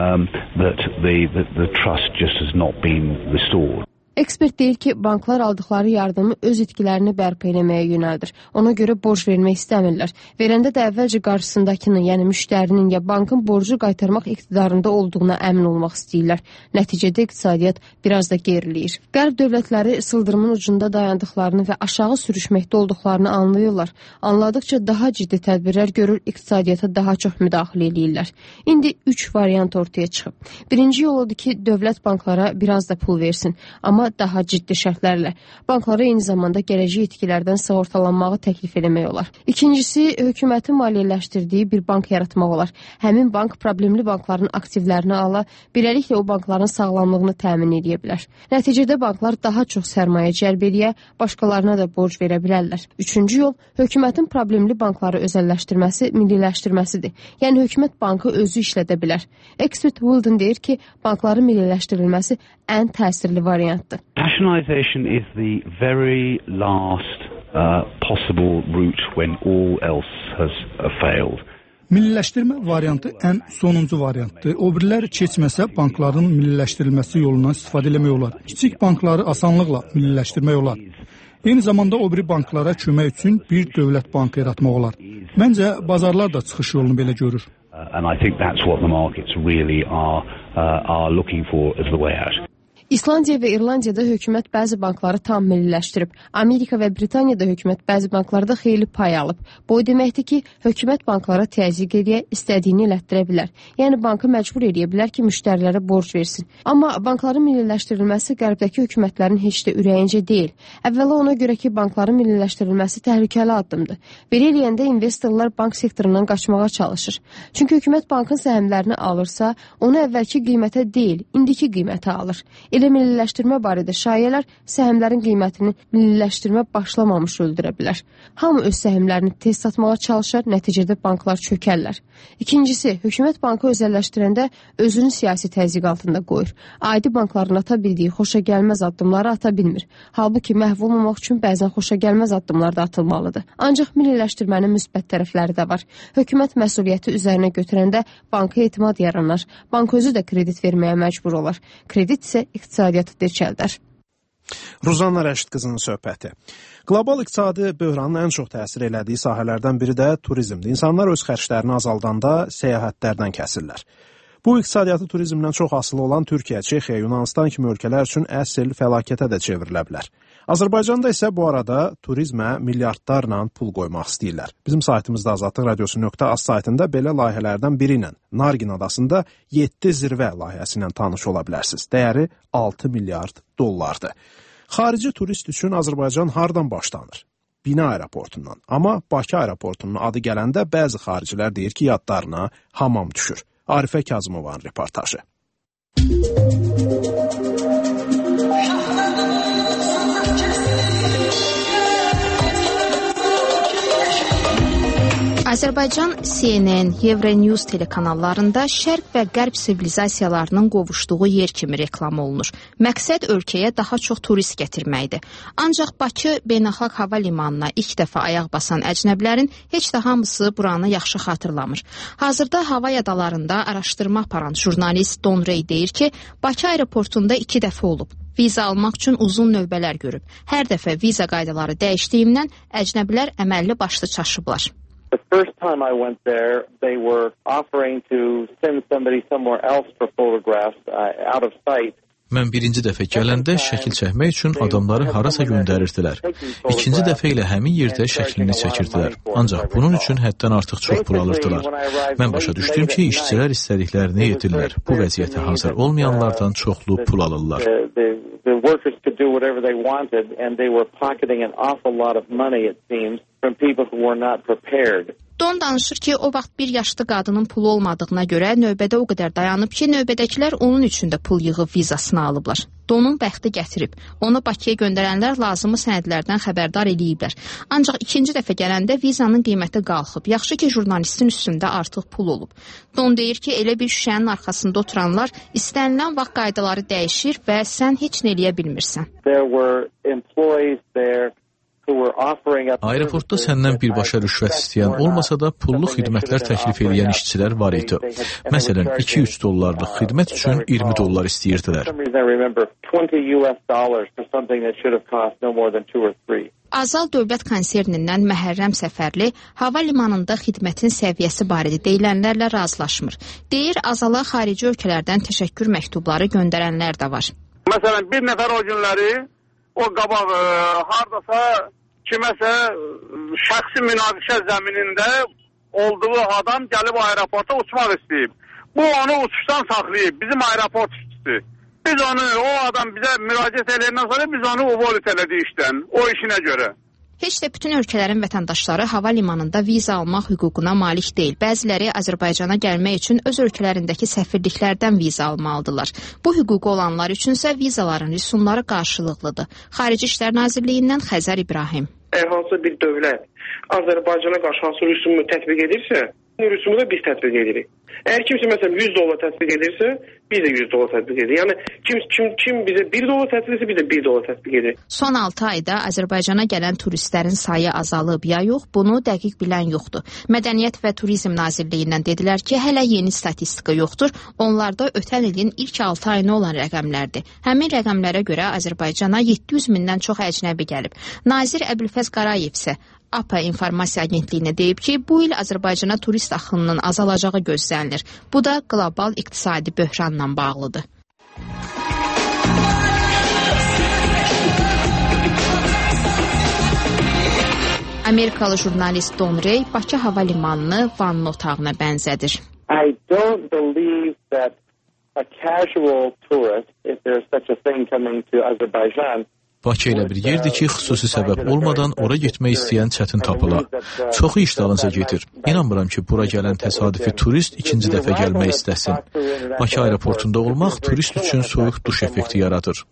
That the trust just has not been restored. Ekspert deyir ki, banklar aldıqları yardımı öz itkilərini bərpa eləməyə yönəldir. Ona görə borc vermək istəmirlər. Verəndə də əvvəlcə qarşısındakının, yəni müştərinin ya bankın borcu qaytarmaq iqtidarında olduğuna əmin olmaq istəyirlər. Nəticədə iqtisadiyyat biraz da geriləyir. Qərb dövlətləri sıldırımın ucunda dayandıqlarını və aşağı sürüşməkdə olduqlarını anlayırlar. Anladıqca daha ciddi tədbirlər görür, iqtisadiyyata daha çox müdaxilə eləyirlər. İndi 3 variant ortaya çıxıb. Birinci yol odur ki, dövlət banklara biraz da pul versin, amma daha ciddi şərtlərlə. Banklara eyni zamanda gələcək itkilərdən sığortalanmağı təklif eləmək olar. İkincisi, hökumətin maliyyələşdirdiyi bir bank yaratmaq olar. Həmin bank problemli bankların aktivlərini ala, beləliklə o bankların sağlamlığını təmin edə bilər. Nəticədə banklar daha çox sərmayə cəlb edə, başqalarına da borc verə bilərlər. Üçüncü yol, hökumətin problemli bankları özəlləşdirməsi, milliləşdirməsidir. Yəni, hökumət bankı özü işlədə bilər. Ekspert Wilden deyir ki, bankların milliləşdirilməsi ən təsirli variantdır. Nationalization is the very last possible route when all else has failed. Milliləşdirmə variantı ən sonuncu variantdır. O birilər keçməsə, bankların milliləşdirilməsi yolundan istifadə eləmək olar. Kiçik bankları asanlıqla milliləşdirmək olar. Eyni zamanda o biri banklara kömək üçün bir dövlət bankı yaratmaq olar. Məncə bazarlar da çıxış yolunu belə görür. And I think that's what the markets really are looking for as the way out. İslandiya və İrlandiyada hökumət bəzi bankları tam milliləşdirib. Amerika və Britaniyada hökumət bəzi banklarda xeyli pay alıb. Bu deməkdir ki, hökumət banklara təzyiq edə, istədiyini elətdirə bilər. Yəni bankı məcbur edə bilər ki, müştərilərə borc versin. Amma bankların milliləşdirilməsi qərbdəki hökumətlərin heç də ürəyincə deyil. Əvvəla ona görə ki, bankların milliləşdirilməsi təhlükəli addımdır. Belə eləyəndə investorlar bank sektorundan qaçmağa çalışır. Çünki hökumət bankın səhmlərini alırsa, onu əvvəlki qiymətə deyil, indiki qiymətə alır. Elə milliləşdirmə barədə şayələr səhmlərin qiymətini milliləşdirmə başlamamış öldürə bilər. Hamı öz səhmlərini tez satmağa çalışır, nəticədə banklar çökərlər. İkincisi, hökumət bankı özəlləşdirəndə özünü siyasi təzyiq altında qoyur. Adi bankların ata bildiyi xoşagəlməz addımları ata bilmir. Halbuki məhv olmamaq üçün bəzən xoşagəlməz addımlar da atılmalıdır. Ancaq milliləşdirmənin müsbət tərəfləri də var. Hökumət məsuliyyəti üzərinə götürəndə banka etimad yaranar. Bank özü də kredit verməyə məcbur olar. Kredit isə iqtisadiyyatı dirçəldər. Ruzanna Rəşid qızının söhbəti. Qlobal iqtisadi böhranın ən çox təsir elədiyi sahələrdən biri də turizmdir. İnsanlar öz xərclərini azaldanda səyahətlərdən kəsirlər. Bu iqtisadiyyatı turizmdən çox asılı olan Türkiyə, Çexiya, Yunanistan kimi ölkələr üçün əsl fəlakətə də çevrilə bilər. Azərbaycanda isə bu arada turizmə milyardlarla pul qoymaq istəyirlər. Bizim saytımızda Azadlıq Radiosu.az saytında belə layihələrdən biri ilə Nargin adasında 7 zirvə layihəsi ilə tanış ola bilərsiniz. Dəyəri 6 milyard dollardır. Xarici turist üçün Azərbaycan hardan başlanır? Bina aeroportundan. Amma Bakı aeroportunun adı gələndə bəzi xaricilər deyir ki, yadlarına hamam düşür. Arifə Kazımovanın reportajı. Azərbaycan CNN, Euronews telekanallarında şərq və qərb sivilizasiyalarının qovuşduğu yer kimi reklam olunur. Məqsəd ölkəyə daha çox turist gətirməkdir. Ancaq Bakı beynəlxalq hava limanına ilk dəfə ayaq basan əcnəbilərin heç də hamısı buranı yaxşı xatırlamır. Hazırda hava adalarında araşdırma aparan jurnalist Don Rey deyir ki, Bakı aeroportunda 2 dəfə olub. Viza almaq üçün uzun növbələr görüb. Hər dəfə viza qaydaları dəyişdiyindən əcnəbilər əməlli başlı çaşıblar. The first time I went there, they were offering to send somebody somewhere else for photographs out of sight. Mən birinci dəfə gələndə şəkil çəkmək üçün adamları harasa göndərirdilər. İkinci dəfə ilə həmin yerdə şəklini çəkirdilər. Ancaq bunun üçün həddən artıq çox pul alırdılar. Mən başa düşdüm ki, işçilər istədiklərini edirlər. Bu vəziyyətə hazır olmayanlardan çoxlu pul alırlar. The workers could do whatever they wanted and they were pocketing an awful lot of money, it seems, from people who were not prepared. Don danışır ki, o vaxt bir yaşlı qadının pulu olmadığına görə növbədə o qədər dayanıb ki, növbədəkilər onun üçün də pul yığıb vizasını alıblar. Donun bəxti gətirib. Onu Bakıya göndərənlər lazımı sənədlərdən xəbərdar eləyiblər. Ancaq ikinci dəfə gələndə vizanın qiyməti qalxıb. Yaxşı ki, jurnalistin üstündə artıq pul olub. Don deyir ki, elə bir şüşənin arxasında oturanlar istənilən vaxt qaydaları dəyişir və sən heç nə eləyə bilmirsən. There were employees there. Aeroportda səndən birbaşa rüşvət istəyən olmasa da pullu xidmətlər təklif edən işçilər var idi. Məsələn, 2-3 dollarlıq xidmət üçün 20 dollar istəyirdilər. Azal Dövlət konsernindən Məhərrəm Səfərli hava limanında xidmətin səviyyəsi barədə deyilənlərlə razılaşmır. Deyir, Azala xarici ölkələrdən təşəkkür məktubları göndərənlər də var. Məsələn, bir nəfər o günləri o qabaq hardasa kiməsə şəxsi münaqişə zəminində olduğu adam gəlib aeroporta uçmaq istəyib. Bu onu uçuşdan saxlayıb, bizim aeroport işçisi. Biz onu, o adam bizə müraciət eləyəndən sonra biz onu uvolit elədik işdən, o işinə görə. Heç də bütün ölkələrin vətəndaşları hava limanında viza almaq hüququna malik deyil. Bəziləri Azərbaycana gəlmək üçün öz ölkələrindəki səfirliklərdən viza almalıdırlar. Bu hüququ olanlar üçünsə vizaların rüsumları qarşılıqlıdır. Xarici İşlər Nazirliyindən Xəzər İbrahim. Hər hansı bir dövlət Azərbaycana qarşı hansı rüsumu tətbiq edirsə, rüsumu da biz tətbiq edirik. Əgər kimsə məsələn $100 tətbiq edirsə, biz də $100 tətbiq edirik. Yəni kim bizə $1 tətbiq edirsə, biz də $1 tətbiq edirik. Son 6 ayda Azərbaycana gələn turistlərin sayı azalıb ya yox, bunu dəqiq bilən yoxdur. Mədəniyyət və Turizm Nazirliyindən dedilər ki, hələ yeni statistika yoxdur. Onlarda ötən ilin ilk 6 ayına olan rəqəmlərdir. Həmin rəqəmlərə görə Azərbaycana 700 mindən çox əcnəbi gəlib. Nazir Əbülfəz Qarayev isə APA İnformasiya Agentliyinə deyib ki, bu il Azərbaycana turist axınının azalacağı gözlənilir. Bu da qlobal iqtisadi böhranla bağlıdır. Amerikalı jurnalist Don Ray Bakı hava limanını vanna otağına bənzədir. I don't believe that a casual tourist, if there's such a thing coming to Azerbaijan, Bakı elə bir yerdir ki, xüsusi səbəb olmadan ora getmək istəyən çətin tapılar. Çoxu işdalınca gedir. İnanmıram ki, bura gələn təsadüfi turist ikinci dəfə gəlmək istəsin. Bakı aeroportunda olmaq turist üçün soyuq duş effekti yaradır.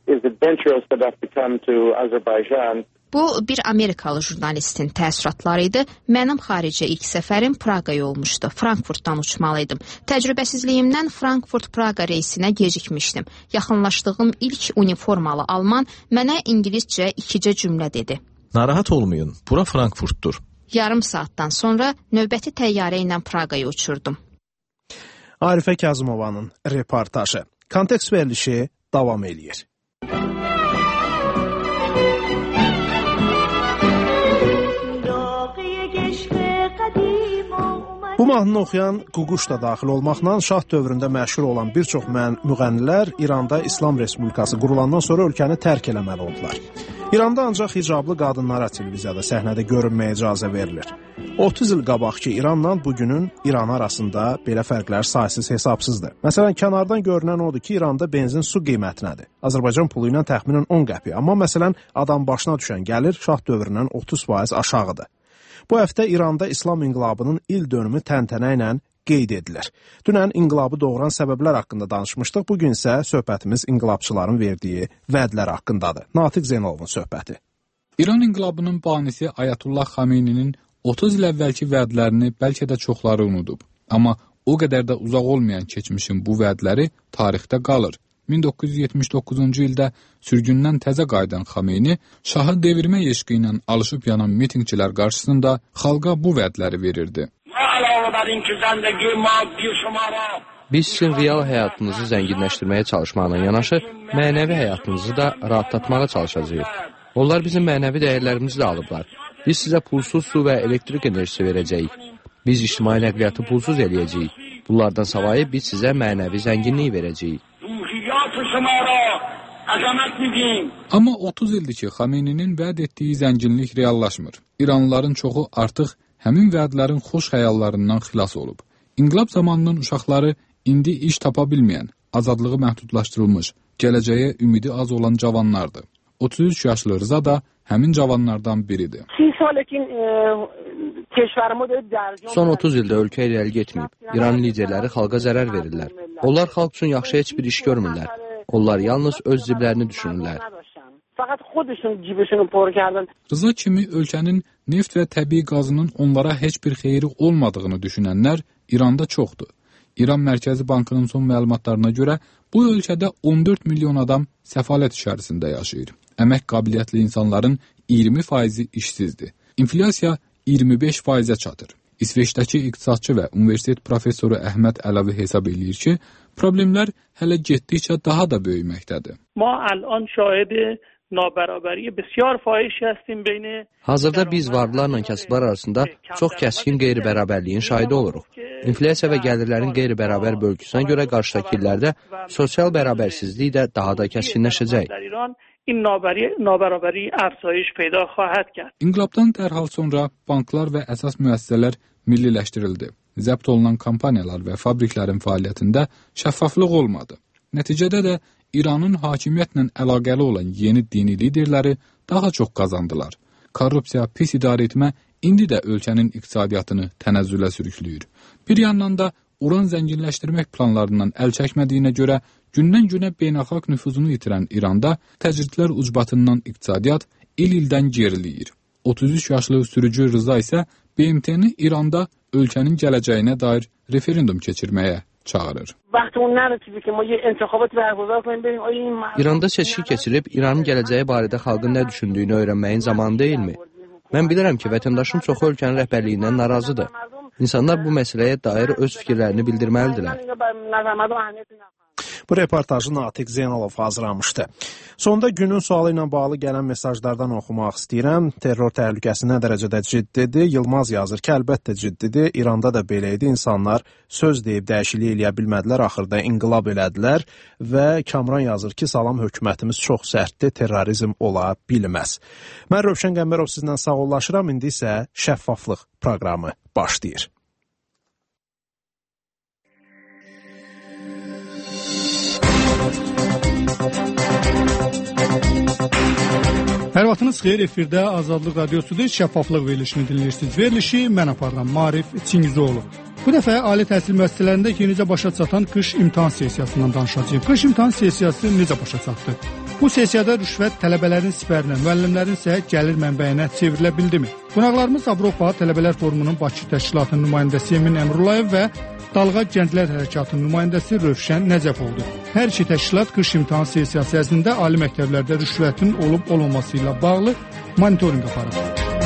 Bu, bir Amerikalı jurnalistin təəssüratları idi. Mənim xaricə ilk səfərim Praqaya olmuşdu. Frankfurtdan uçmalıydım. Təcrübəsizliyimdən Frankfurt-Praqa reysinə gecikmişdim. Yaxınlaşdığım ilk uniformalı alman mənə ingiliscə 2 cümlə dedi. Narahat olmayın, bura Frankfurtdur. Yarım saatdan sonra növbəti təyyarə ilə Praqaya uçurdum. Arifə Kazımovanın reportajı. Kontekst verilişi davam eləyir. Bu mahnını oxuyan Ququş da daxil olmaqla şah dövründə məşhur olan bir çox müğənnilər İranda İslam Respublikası qurulandan sonra ölkəni tərk eləməli oldular. İranda ancaq hicablı qadınlara televiziyada səhnədə görünməyə icazə verilir. 30 il qabaqki İranla bugünün İran arasında belə fərqlər saysız hesabsızdır. Məsələn, kənardan görünən odur ki, İranda benzin su qiymətinədir. Azərbaycan pulu ilə təxminən 10 qəpik. Amma məsələn, adam başına düşən gəlir şah dövründən 30% aşağıdır. Bu həftə İranda İslam inqilabının il dönümü təntənə ilə qeyd edilir. Dünən inqilabı doğuran səbəblər haqqında danışmışdıq. Bugün isə söhbətimiz inqilabçıların verdiyi vədlər haqqındadır. Natiq Zeynalovun söhbəti. İran inqilabının banisi Ayətullah Xameyninin 30 il əvvəlki vədlərini bəlkə də çoxları unudub. Amma o qədər də uzaq olmayan keçmişin bu vədləri tarixdə qalır. 1979-cu ildə sürgündən təzə qayıdan Xameyni şahı devirmə eşqi ilə alışıb yanan mitingçilər qarşısında xalqa bu vədləri verirdi. Biz sizin real həyatınızı zənginləşdirməyə çalışmaqla yanaşı, mənəvi həyatınızı da rahatlatmağa çalışacağıq. Onlar bizim mənəvi dəyərlərimizi də alıblar. Biz sizə pulsuz su və elektrik enerjisi verəcəyik. Biz ictimai nəqliyyatı pulsuz eləyəcəyik. Bunlardan savayı biz sizə mənəvi zənginlik verəcəyik. Amma 30 ildir ki, Xameyninin vəd etdiyi zənginlik reallaşmır. İranlıların çoxu artıq həmin vədlərin xoş xəyallarından xilas olub. İnqilab zamanının uşaqları indi iş tapa bilməyən, azadlığı məhdudlaşdırılmış, gələcəyə ümidi az olan cavanlardır. 33 yaşlı Rıza da həmin cavanlardan biridir. Son 30 ildə ölkə irəli getməyib. İran liderləri xalqa zərər verirlər. Onlar xalq üçün yaxşı heç bir iş görmürlər. Onlar yalnız öz ciblərini düşünürlər. Rıza kimi ölkənin neft və təbii qazının onlara heç bir xeyri olmadığını düşünənlər İranda çoxdur. İran Mərkəzi Bankının son məlumatlarına görə bu ölkədə 14 milyon adam səfalət içərisində yaşayır. Əmək qabiliyyətli insanların 20% işsizdir. İnflyasiya 25%-ə çatır. İsveçdəki iqtisadçı və universitet professoru Əhməd Əlavi hesab edir ki, problemlər hələ getdikcə daha da böyüməkdədir. Hazırda biz varlılarla kasıblar arasında çox kəskin qeyri-bərabərliyin şahidi oluruq. İnflyasiya və gəlirlərin qeyri-bərabər bölgüsünə görə qarşıdakı illərdə sosial bərabərsizlik də daha da kəskinləşəcək. İnqilabdan dərhal sonra banklar və əsas müəssisələr milliləşdirildi. Zəbt olunan kompaniyalar və fabriklərin fəaliyyətində şəffaflıq olmadı. Nəticədə də İranın hakimiyyətlə əlaqəli olan yeni dini liderləri daha çox qazandılar. Korrupsiya, pis idarə etmə indi də ölkənin iqtisadiyyatını tənəzzülə sürükləyir. Bir yandan da uran zənginləşdirmək planlarından əl çəkmədiyinə görə gündən-günə beynəlxalq nüfuzunu itirən İranda təcridlər ucbatından iqtisadiyyat il-ildən geriləyir. 33 yaşlı sürücü Rıza isə BMT-ni İranda ölkənin gələcəyinə dair referendum keçirməyə çağırır. İranda seçki keçirib İranın gələcəyi barədə xalqın nə düşündüyünü öyrənməyin zamanı deyilmi? Mən bilirəm ki, vətəndaşın çoxu ölkənin rəhbərliyindən narazıdır. İnsanlar bu məsələyə dair öz fikirlərini bildirməlidirlər. Bu reportajı Natiq Zeynalov hazırlamışdı. Sonda günün sualı ilə bağlı gələn mesajlardan oxumaq istəyirəm. Terror təhlükəsi nə dərəcədə ciddidir? Yılmaz yazır ki, əlbəttə ciddidir. İranda da belə idi. İnsanlar söz deyib dəyişiklik eləyə bilmədilər, axırda inqilab elədilər və Kamran yazır ki, salam, hökumətimiz çox sərtdir, terrorizm ola bilməz. Mən Rövşən Qəmbərov sizlə sağollaşıram. İndi isə şəffaflıq proqramı başlayır. Hər vaxtınız xeyir, efirdə Azadlıq Radiosu'da şəffaflıq verilişini dinləyirsiniz. Verilişi mən aparıram, Marif Çingizoğlu. Bu dəfə ali təhsil müəssisələrində yenicə başa çatan qış imtahan sessiyasından danışacağıq. Qış imtahan sessiyası necə başa çatdı? Bu sessiyada rüşvət tələbələrin sipərinə, müəllimlərin isə gəlir mənbəyinə çevrilə bildimi? Qonaqlarımız Avropa Tələbələr Forumunun Bakı təşkilatının nümayəndəsi Emin Əmrullayev və Dalğa Gənclər Hərəkatının nümayəndəsi Rövşən Nəcəfoğludur. Hər iki təşkilat qış imtahan sessiyası ərzində ali məktəblərdə rüşvətin olub-olmaması ilə bağlı monitorinq aparır.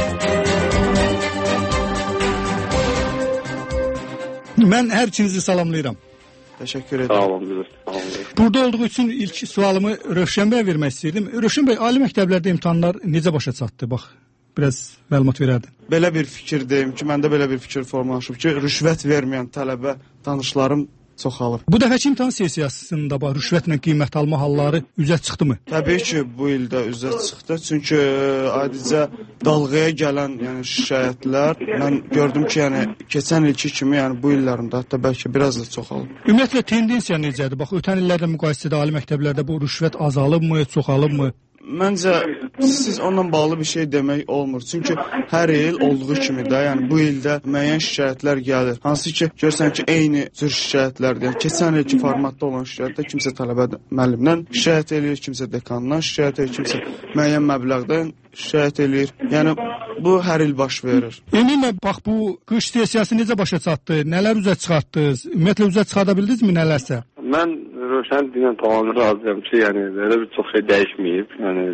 Mən hər ikinizi salamlayıram. Təşəkkür edirəm. Burada olduğu üçün ilk sualımı Rövşən bəyə vermək istəyirdim. Rövşən bəy, ali məktəblərdə imtahanlar necə başa çatdı? Bax, biraz məlumat verərdin. Belə bir fikirdeyim ki, məndə belə bir fikir formalaşıb ki, rüşvət verməyən tələbə tanışlarım çoxalıb. Bu dəfəki imtahan sessiyasında rüşvətlə qiymət alma halları üzə çıxdımı? Təbii ki, bu ildə üzə çıxdı. Çünki adicə dalğaya gələn şikayətlər mən gördüm ki, keçən ilki kimi, bu illərində hətta bəlkə biraz da çoxalıb. Ümumiyyətlə tendensiya necədir? Bax, ötən illərdə müqayisədə ali məktəblərdə bu rüşvət azalıbmı, çoxalıbmı? Məncə siz onunla bağlı bir şey demək olmur. Çünki hər il olduğu kimi də, bu ildə müəyyən şikayətlər gəlir. Hansı ki, görsən ki, eyni cür şikayətlərdir. Keçən ilki formatda olan şikayətdə kimsə tələbə müəllimdən şikayət eləyir, kimsə dekandan şikayət eləyir, kimsə müəyyən məbləğdən şikayət eləyir. Bu hər il baş verir. Eminlə, bax, bu qış sessiyası necə başa çatdı? Nələr üzə çıxartdınız? Ümumiyyətlə üzə çıxarda bildinizmi nələrsə? Mən Rövşən dinlə tamamilə razıyam ki, elə bir çox şey dəyişməyib.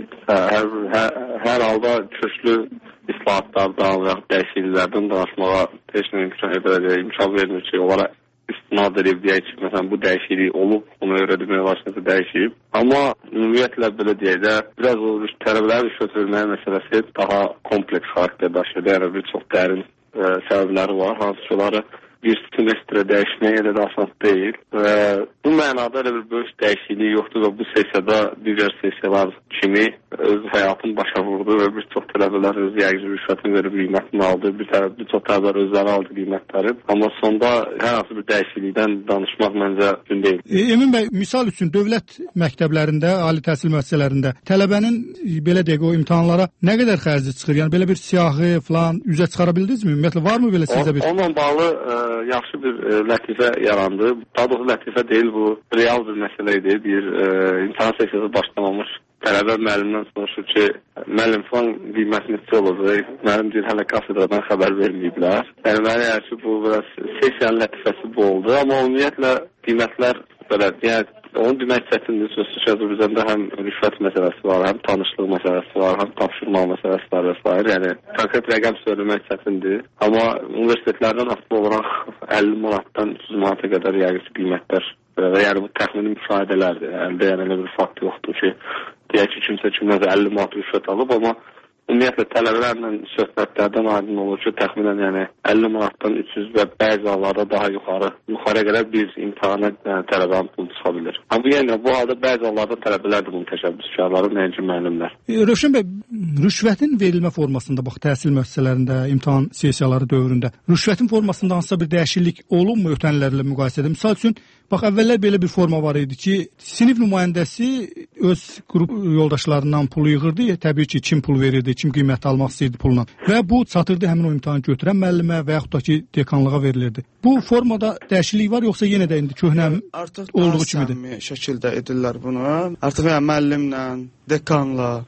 Hər halda köklü islahatlardan və dəyişikliklərdən danışmağa heç nə imkan vermir ki, onlara istinad edib deyək ki, məsələn, bu dəyişiklik olub, ona görə demək başlıqda dəyişib. Amma ümumiyyətlə belə deyək də, biraz o tələbələrin rüşvət verməyə məsələsi daha kompleks xarakter daşıyır. Bir çox dərin səbəbləri var, hansı ki, onları bir semestrə dəyişmək elə də asan deyil və bu mənada elə bir böyük dəyişiklik yoxdur və bu sessiyada digər sessiyalar kimi öz həyatını başa vurdu və bir çox tələbələr öz rüşvətini verib qiymətini aldı, bir çox tələbələr özləri aldı qiymətləri, amma sonda hər hansı bir dəyişiklikdən danışmaq məncə mümkün deyil. Emin bəy, misal üçün dövlət məktəblərində, ali təhsil müəssisələrində tələbənin belə deyək o imtahanlara nə qədər xərci çıxır? Yəni belə bir siyahı falan üzə çıxara bildinizmi? Ümumiyyətlə varmı belə sizə bir? Onunla bağlı yaxşı bir lətifə yarandı. Daha doğrusu lətifə deyil, bu real bir məsələ idi. Bir imtahan sessiyası başlamamış tələbə müəllimdən soruşur ki, müəllim falan qiymətini neçə olacaq? Müəllim deyir, hələ kafedradan xəbər verməyiblər. Mənə yəni ki, bu biraz sessiyanın lətifəsi bu oldu. Amma ümumiyyətlə qiymətlər belə, yəni onu demək çətindir. Sözsüz ki, Azərbaycanda həm rüşvət məsələsi var, həm tanışlıq məsələsi var, həm tapşırmaq məsələsi var və s. Yəni konkret rəqəm söyləmək çətindir. Amma universitetlərdən asılı olaraq 50 manatdan 300 manata qədər qiymətlər və yəni bu təxmini müşahidələrdir. Əldə yəni elə bir fakt yoxdur ki, deyək ki, kimsə kimdən 50 manat rüşvət alıb, amma ümumiyyətlə tələbələrlə söhbətlərdən aydın olur ki, təxminən yəni 50 manatdan 300 və bəzi hallarda daha yuxarıya qədər bir imtahana tələbənin pulu çıxa bilir. Amma yəni bu halda bəzi hallarda tələbələr də bunun təşəbbüskarları, nəinki müəllimlər. Rövşən bəy, rüşvətin verilmə formasında, bax, təhsil müəssisələrində, imtahan sessiyaları dövründə rüşvətin formasında hansısa bir dəyişiklik olunmu ötən illərlə müqayisədə? Misal üçün, bax, əvvəllər belə bir forma var idi ki, sinif nümayəndəsi öz qrup yoldaşlarından pulu yığırdı, təbii ki, kim pul verirdi, kim qiymət almaq istəyirdi pulla. Və bu çatırdı həmin o imtahanı götürən müəllimə və yaxud da ki, dekanlığa verilirdi. Bu formada dəyişiklik var, yoxsa yenə də indi köhnə olduğu kimidir? Artıq şəkildə edirlər bunu. Artıq müəllimlə, dekanla,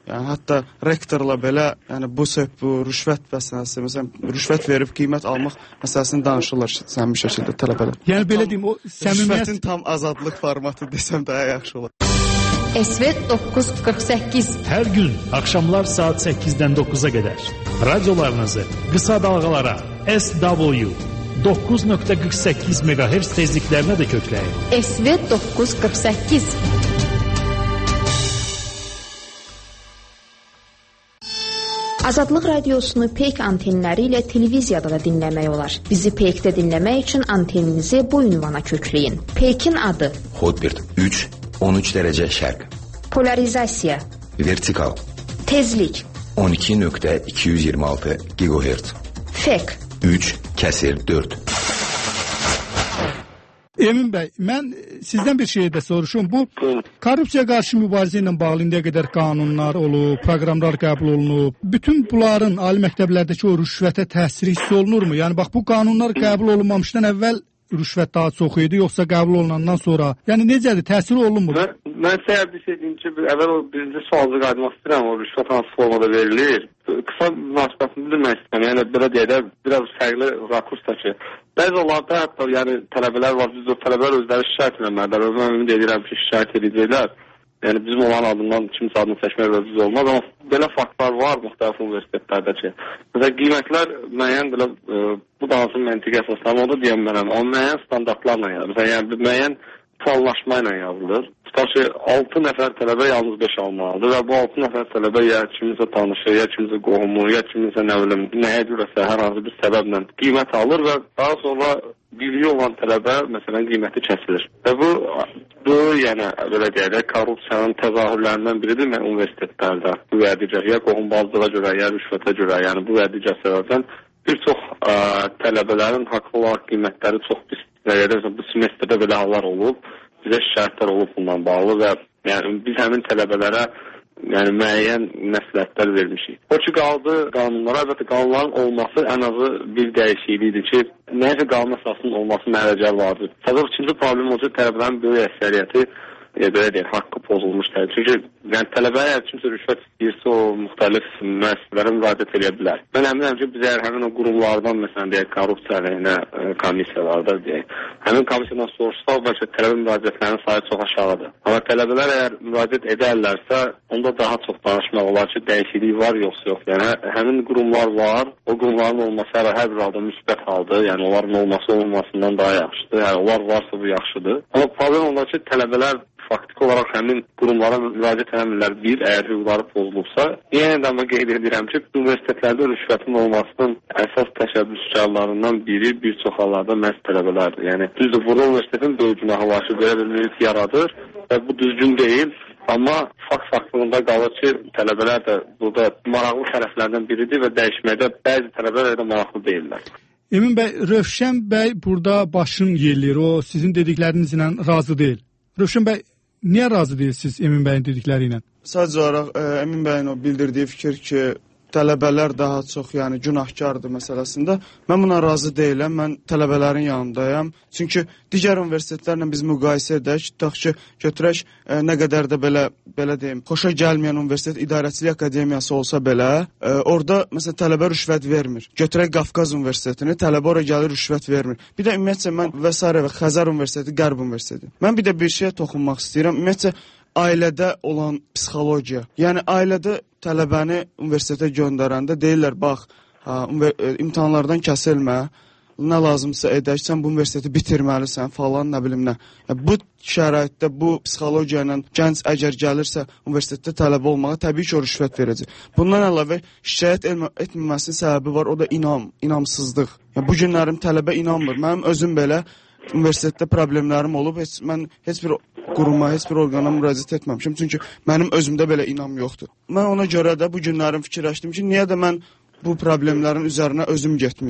Yəni hətta rektorla belə, yəni bu rüşvət məsələsi, məsələn, rüşvət verib qiymət almaq məsələsini danışırlar səmimi şəkildə tələbələr. Yəni belə deyim, o səmimiyyət rüşvətin tam azadlıq formatı desəm daha yaxşı olar. SV 948 Hər gün axşamlar saat 8-dən 9-a qədər radiolarınızı qısa dalğalara SW 9.48 MHz tezliklərinə də kökləyin. SV 948 Azadlıq radiosunu Peyk antenləri ilə televiziyada da dinləmək olar. Bizi Peykdə dinləmək üçün anteninizi bu ünvana kökləyin. Peykin adı Hotbird 3 13 dərəcə şərq. Polarizasiya Vertikal. Tezlik 12.226 GHz. Fek 3/4. Emin bəy, mən sizdən bir şey də soruşum. Bu korrupsiya qarşı mübarizə ilə bağlı indiyə qədər qanunlar olub, proqramlar qəbul olunub. Bütün bunların ali məktəblərdəki o rüşvətə təsiri hiss olunurmu? Yəni bax bu qanunlar qəbul olunmamışdan əvvəl rüşvət daha çox idi, yoxsa qəbul olunandan sonra? Yəni necədir? Təsiri olunmur? Mən sizə bir şey deyim ki, əvvəl o birinci sualcı qayıtmaq istəyirəm, o rüşvət hansı formada verilir. Qısa münasibətini bilmək istəyirəm. Yəni belə deyək də, biraz fərqli rakursda ki, bəzi onlarda hətta yəni tələbələr var, biz o tələbələr özləri şikayət eləmədilər. Mən ümid edirəm ki, şikayət edəcəklər. Yəni bizim olan adından kimsə adını seçmək vəziyyəti olmaz, amma belə faktlar var müxtəlif universitetlərdə ki, məsələn qiymətlər müəyyən belə bu da hansı məntiqə əsaslarında o da deyəm mənəm, amma müəyyən standartlarla yazılır. Məsələn, yəni müəyyən planlaşma ilə yazılır. Tutaq ki, 6 nəfər tələbə yalnız 5 almalıdır və bu 6 nəfər tələbə ya kiminsə tanışı, ya kiminsə qohumu, ya kiminsə nə bilim, nəyə görəsə hər hansı bir səbəblə qiymət alır və daha sonra birliyi olan tələbə məsələn qiyməti kəsilir. Və bu yəni belə deyək də korrupsiyanın təzahürlərindən biridir mən universitetlərdə. Bu və digər ya qohumbazlığa görə, ya rüşvətə görə, yəni bu və digər səbəbdən bir çox tələbələrin haqlı olaraq qiymətləri çox pis dərəcədə bu semestrdə belə hallar olub. Bizə şikayətlər olub bundan bağlı və yəni biz həmin tələbələrə yəni müəyyən məsləhətlər vermişik. O ki qaldı qanunlara, əlbəttə qanunların olması ən azı bir dəyişiklikdir ki, nəyəcə qanun əsasının olması mənəcəl vardır. Sadəcə ikinci problem olacaq tələbələrin böyük əksəriyyəti belə deyək, haqqı pozulmuş təbii. Çünki yəni tələbəyə əgər kimsə rüşvət istəyirsə o müxtəlif müəssisələrə müraciət edə bilər. Mən əminəm ki, biz əgər həmin o qurumlardan məsələn deyək korrupsiya əleyhinə komissiyalarda deyək, həmin komissiyadan soruşsaq bəlkə tələbə müraciətlərinin sayı çox aşağıdır. Amma tələbələr əgər müraciət edərlərsə, onda daha çox danışmaq olar ki, dəyişiklik var yoxsa yox. Yəni həmin qurumlar var, o qurumların olması hər bir halda müsbət haldır. Yəni onların olması olmamasından daha yaxşıdır. Yəni onlar varsa bu yaxşıdır. Amma problem onlar ki, tələbələr faktiki olaraq həmin qurumlara müraciət edəmirlər. Bir, əgər hüquqları pozulubsa, yenə də qeyd edirəm ki, universitetlərdə rüşvətin olmasının əsas təşəbbüskarlarından biri bir çox hallarda məhz tələbələrdir. Yəni düzdür, burada universitetin böyük günahı var ki, belə bir mühit yaradır və bu düzgün deyil. Amma fakt faktında qalır ki, tələbələr də burada maraqlı tərəflərdən biridir və dəyişməkdə bəzi tələbələr də maraqlı deyirlər. Emin bəy, Rövşən bəy burada başın yellir, o sizin dediklərinizlə razı deyil. Rövşən bəy, niyə razı deyilsiniz Emin bəyin dedikləri ilə? Sadəcə olaraq Emin bəyin o bildirdiyi fikir ki, tələbələr daha çox yəni günahkardır məsələsində. Mən buna razı deyiləm. Mən tələbələrin yanındayam. Çünki digər universitetlərlə biz müqayisə edək. Tutaq ki, götürək nə qədər də belə deyim, xoşa gəlməyən universitet idarəçilik akademiyası olsa belə, orada məsələn tələbə rüşvət vermir. Götürək Qafqaz universitetini, tələbə ora gəlir rüşvət vermir. Bir də ümumiyyətcə mən və Xəzər universiteti, Qərb universiteti. Mən bir də bir şeyə toxunmaq istəyirəm. Ümumiyyətcə ailədə olan psixologiya. Yəni ailədə tələbəni universitetə göndərəndə deyirlər, bax, imtahanlardan kəsilmə, nə lazımsa edək, sən bu universiteti bitirməlisən falan, nə bilim nə. Bu şəraitdə, bu psixologiya ilə gənc əgər gəlirsə universitetdə tələbə olmağa təbii ki, o rüşvət verəcək. Bundan əlavə şikayət etməməsinin səbəbi var, o da inamsızlıq. Yəni, bu günlərim tələbə inanmır. Mənim özüm belə universitetdə problemlərim olub, mən heç bir quruma, heç bir orqana müraciət etməmişim. Çünki mənim özümdə belə inam yoxdur. Mən ona görə də bu günlərim fikirləşdim ki, niyə də mən bu problemlərin üzərinə özüm getməyim.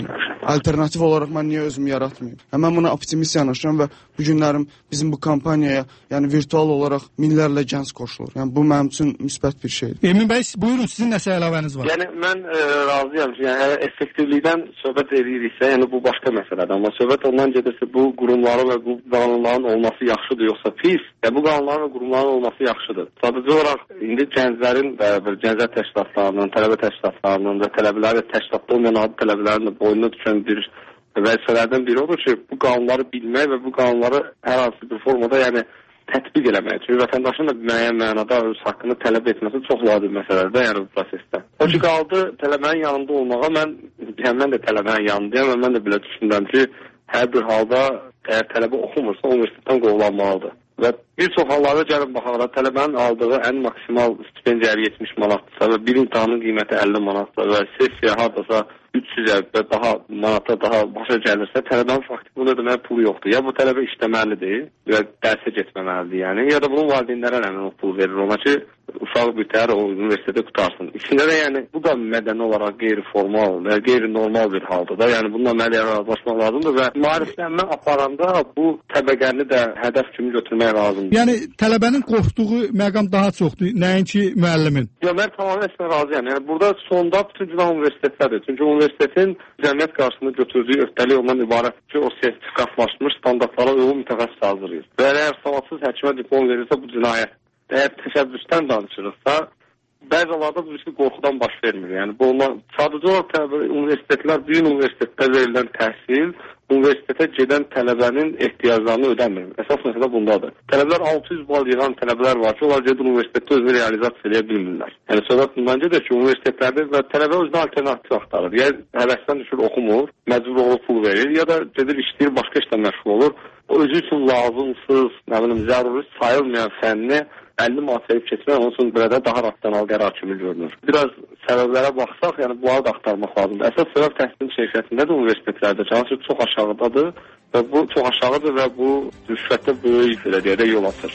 alternativ olaraq mən niyə özümü yaratmayım? Mən buna optimist yanaşıram və bu günlərim bizim bu kampaniyaya, yəni virtual olaraq minlərlə gənc qoşulur. Yəni bu mənim üçün müsbət bir şeydir. Emin bəy, buyurun, sizin nəsə əlavəniz var? Yəni mən razıyam ki, yəni effektivlikdən söhbət ediriksə, yəni bu başqa məsələdir, amma söhbət ondan gedirsə bu qurumların və bu qanunların olması yaxşıdır yoxsa pis? Yəni bu qanunların və qurumların olması yaxşıdır. Sadəcə olaraq indi gənclərin və gənclər təşkilatlarının, tələbə təşkilatlarının və tələbələri təşkilatda olmayan adi tələbələrin də boynuna düşən bir vəzifələrdən biri odur ki, bu qanunları bilmək və bu qanunları hər hansı bir formada yəni tətbiq eləmək. Çünki vətəndaşın da müəyyən mənada öz haqqını tələb etməsi çox lazım məsələdir, yəni bu prosesdə. O ki, qaldı tələbənin yanında olmağa, mən də tələbənin yanındayım və mən də belə düşünürəm ki, hər bir halda əgər tələbə oxumursa, universitetdən qovulanmalıdır. Və bir çox hallarda gəlin baxaraq, tələbənin aldığı ən maksimal stipendiya 70 manatdırsa və bir imtahanın qiyməti 50 manatdır və sessiya hardasa 300 və daha manata daha başa gəlirsə, tələbənin faktik buna demək pulu yoxdur. Ya bu tələbə işləməlidir və dərsə getməməlidir, yəni, ya da bunun valideynlərə həmin o pul verir ona ki, uşaq bütər o universiteti qutarsın. İçində də yəni bu da mədəni olaraq qeyri-formal və qeyri-normal bir haldır da. Yəni bununla müəlliyə razılaşmaq lazımdır və maariflənmə aparanda bu təbəqəni də hədəf kimi götürmək lazımdır. Yəni tələbənin qorxduğu məqam daha çoxdur, nəinki müəllimin. Ya mən tamamilə razıyam. Yəni burada sonda bütün günah universitetlərdir. Çünki universitetin cəmiyyət qarşısında götürdüyü öhdəlik ondan ibarətdir ki, o sertifikatlaşmış standartlara uyğun mütəxəssis hazırlayır. Və əgər savadsız həkimə diplom verirsə bu cinayət. Əgər təşəbbüsdən danışırıqsa, bəzi hallarda bu riski qorxudan baş vermir. Yəni bu sadəcə olaraq universitetlər, büyük universitetdə verilən təhsil universitetə gedən tələbənin ehtiyaclarını ödəmir. Əsas məsələ bundadır. Tələbələr 600 bal yığan tələbələr var ki, onlar gedir universitetdə özünü realizasiya edə bilmirlər. Yəni söhbət bundan gedir ki, universitetlərdə və tələbə özünə alternativ axtarır. Ya həvəsdən düşür, oxumur, məcbur olub pul verir, ya da gedir işləyir, başqa işlə məşğul olur. O özü üçün lazımsız, zəruri sayılmayan fənni 50 manat verib keçmək, onun üçün belə də daha rasional qərar kimi görünür. Biraz səbəblərə baxsaq, yəni bunları da axtarmaq lazımdır. Əsas səbəb təhsilin keyfiyyətindədir universitetlərdə, ki, çox aşağıdadır və bu çox aşağıdır və bu rüşvətdə böyük belə deyə də yol açır.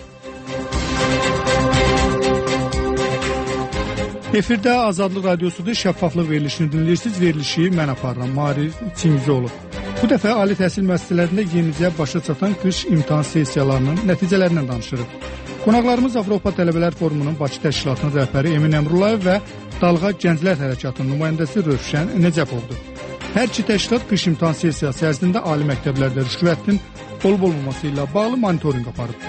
Efirdə Azadlıq Radiosudur, şəffaflıq verilişini dinləyirsiniz. Verilişi mən aparıram, Marif Çimzoğlu. Bu dəfə ali təhsil müəssisələrində yenicə başa çatan qış imtahan sessiyalarının nəticələrindən danışırıq. Qonaqlarımız Avropa Tələbələr Forumunun Bakı təşkilatının rəhbəri Emin Əmrullayev və Dalğa Gənclər Hərəkatının nümayəndəsi Rövşən Necəpovdur. Hər iki təşkilat qış imtahan sessiyası ərzində ali məktəblərdə rüşvətin olub-olmaması ilə bağlı monitorinq aparıb.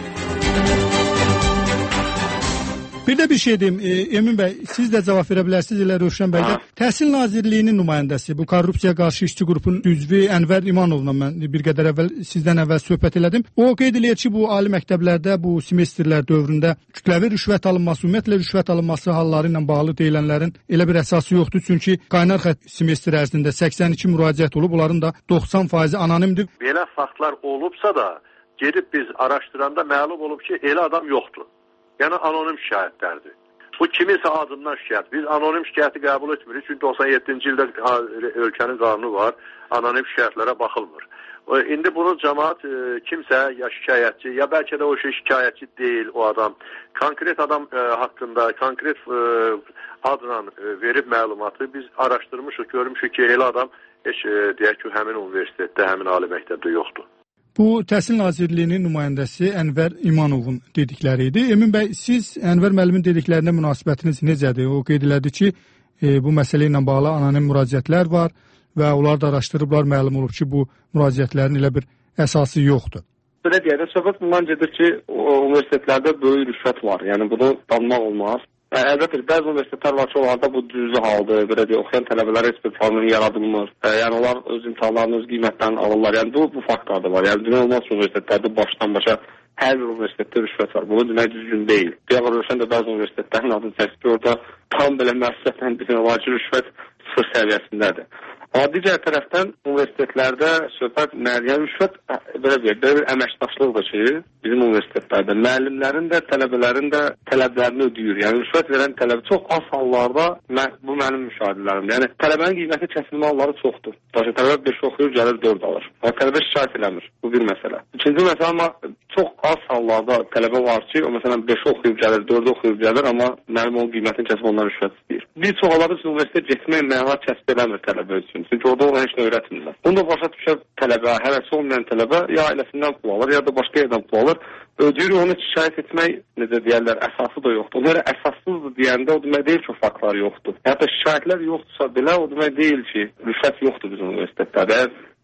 Bir də bir şey deyim, Emin bəy, siz də cavab verə bilərsiniz, elə Rövşən bəy də. Təhsil Nazirliyinin nümayəndəsi, bu korrupsiya qarşı işçi qrupun üzvü Ənvər İmanovla mən bir qədər əvvəl sizdən əvvəl söhbət elədim. O qeyd eləyir ki, bu ali məktəblərdə, bu semestrlər dövründə kütləvi rüşvət alınması, ümumiyyətlə rüşvət alınması halları ilə bağlı deyilənlərin elə bir əsası yoxdur. Çünki qaynar xətt semestr ərzində 82 müraciət olub, onların da 90% anonimdir. Belə faktlar olubsa da, gedib biz araşdıranda məlum olub ki, elə adam yoxdur. Yəni anonim şikayətlərdir. Bu kiminsə adından şikayət. Biz anonim şikayəti qəbul etmirik. Çünki 97-ci ildə ölkənin qanunu var. Anonim şikayətlərə baxılmır. İndi bunu cəmaət kimsə ya şikayətçi, ya bəlkə də o şikayətçi deyil o adam. Konkret adam haqqında, konkret adla verib məlumatı biz araşdırmışıq, görmüşük ki, elə adam heç deyək ki, həmin universitetdə, həmin ali məktəbdə yoxdur. Bu Təhsil Nazirliyinin nümayəndəsi Ənvər İmanovun dedikləri idi. Emin bəy, siz Ənvər müəllimin dediklərinə münasibətiniz necədir? O qeyd elədi ki, bu məsələ ilə bağlı anonim müraciətlər var və onlar da araşdırıblar, məlum olub ki, bu müraciətlərin elə bir əsası yoxdur. Belə deyək də, söhbət bundan gedir ki, universitetlərdə böyük rüşvət var. Yəni bunu danmaq olmaz. Əlbəttə, bəzi universitetlər var ki, onlarda bu düzü haldır, belə deyə, oxuyan tələbələr heç bir formülün yaradılmır. Yəni, onlar öz imtahanlarını, öz qiymətlərini alırlar. Yəni, bu faktlar da var. Yəni, dünya olmaz universitetlərdə başdan başa hər bir universitetdə rüşvət var. Bunu demək düzgün deyil. Deyək, Rövşən də bəzi universitetlərin adını çəkir ki, orada tam belə məsuliyyətlə bilmək ki, rüşvət sıfır səviyyəsindədir. Amma digər tərəfdən universitetlərdə söhbət müəyyən rüşvət belə bir əməkdaşlıqdır ki, bizim universitetlərdə müəllimlərin də, tələbələrin də tələblərini ödəyir. Yəni rüşvət verən tələbə çox az hallarda bu mənim müşahidələrimdir. Yəni tələbənin qiyməti kəsilmə halları çoxdur. Tələbə 5 oxuyur, gəlir 4 alır. Tələbə şikayət eləmir. Bu bir məsələ. İkinci məsələ, amma çox az hallarda tələbə var ki, o məsələn 5 oxuyub gəlir, 4 oxuyub gəlir, amma müəllim onun qiymətini kəsib ondan rüşvət istəyir. bir çox hallarda universitetə getmək məna kəsb eləmir tələbə üçün. Çünki orada ona heç nə öyrətmirlər. Bunu da başa düşən tələbə, həvəsi olmayan tələbə ya ailəsindən pul alır, ya da başqa yerdən pul alır. Ödəyir, onu şikayət etmək, necə deyərlər, əsası da yoxdur. Onlara əsassızdır deyəndə o demək deyil ki, faktlar yoxdur. Hətta şikayətlər yoxdursa belə o demək deyil ki, rüşvət yoxdur bizim universitetlərdə.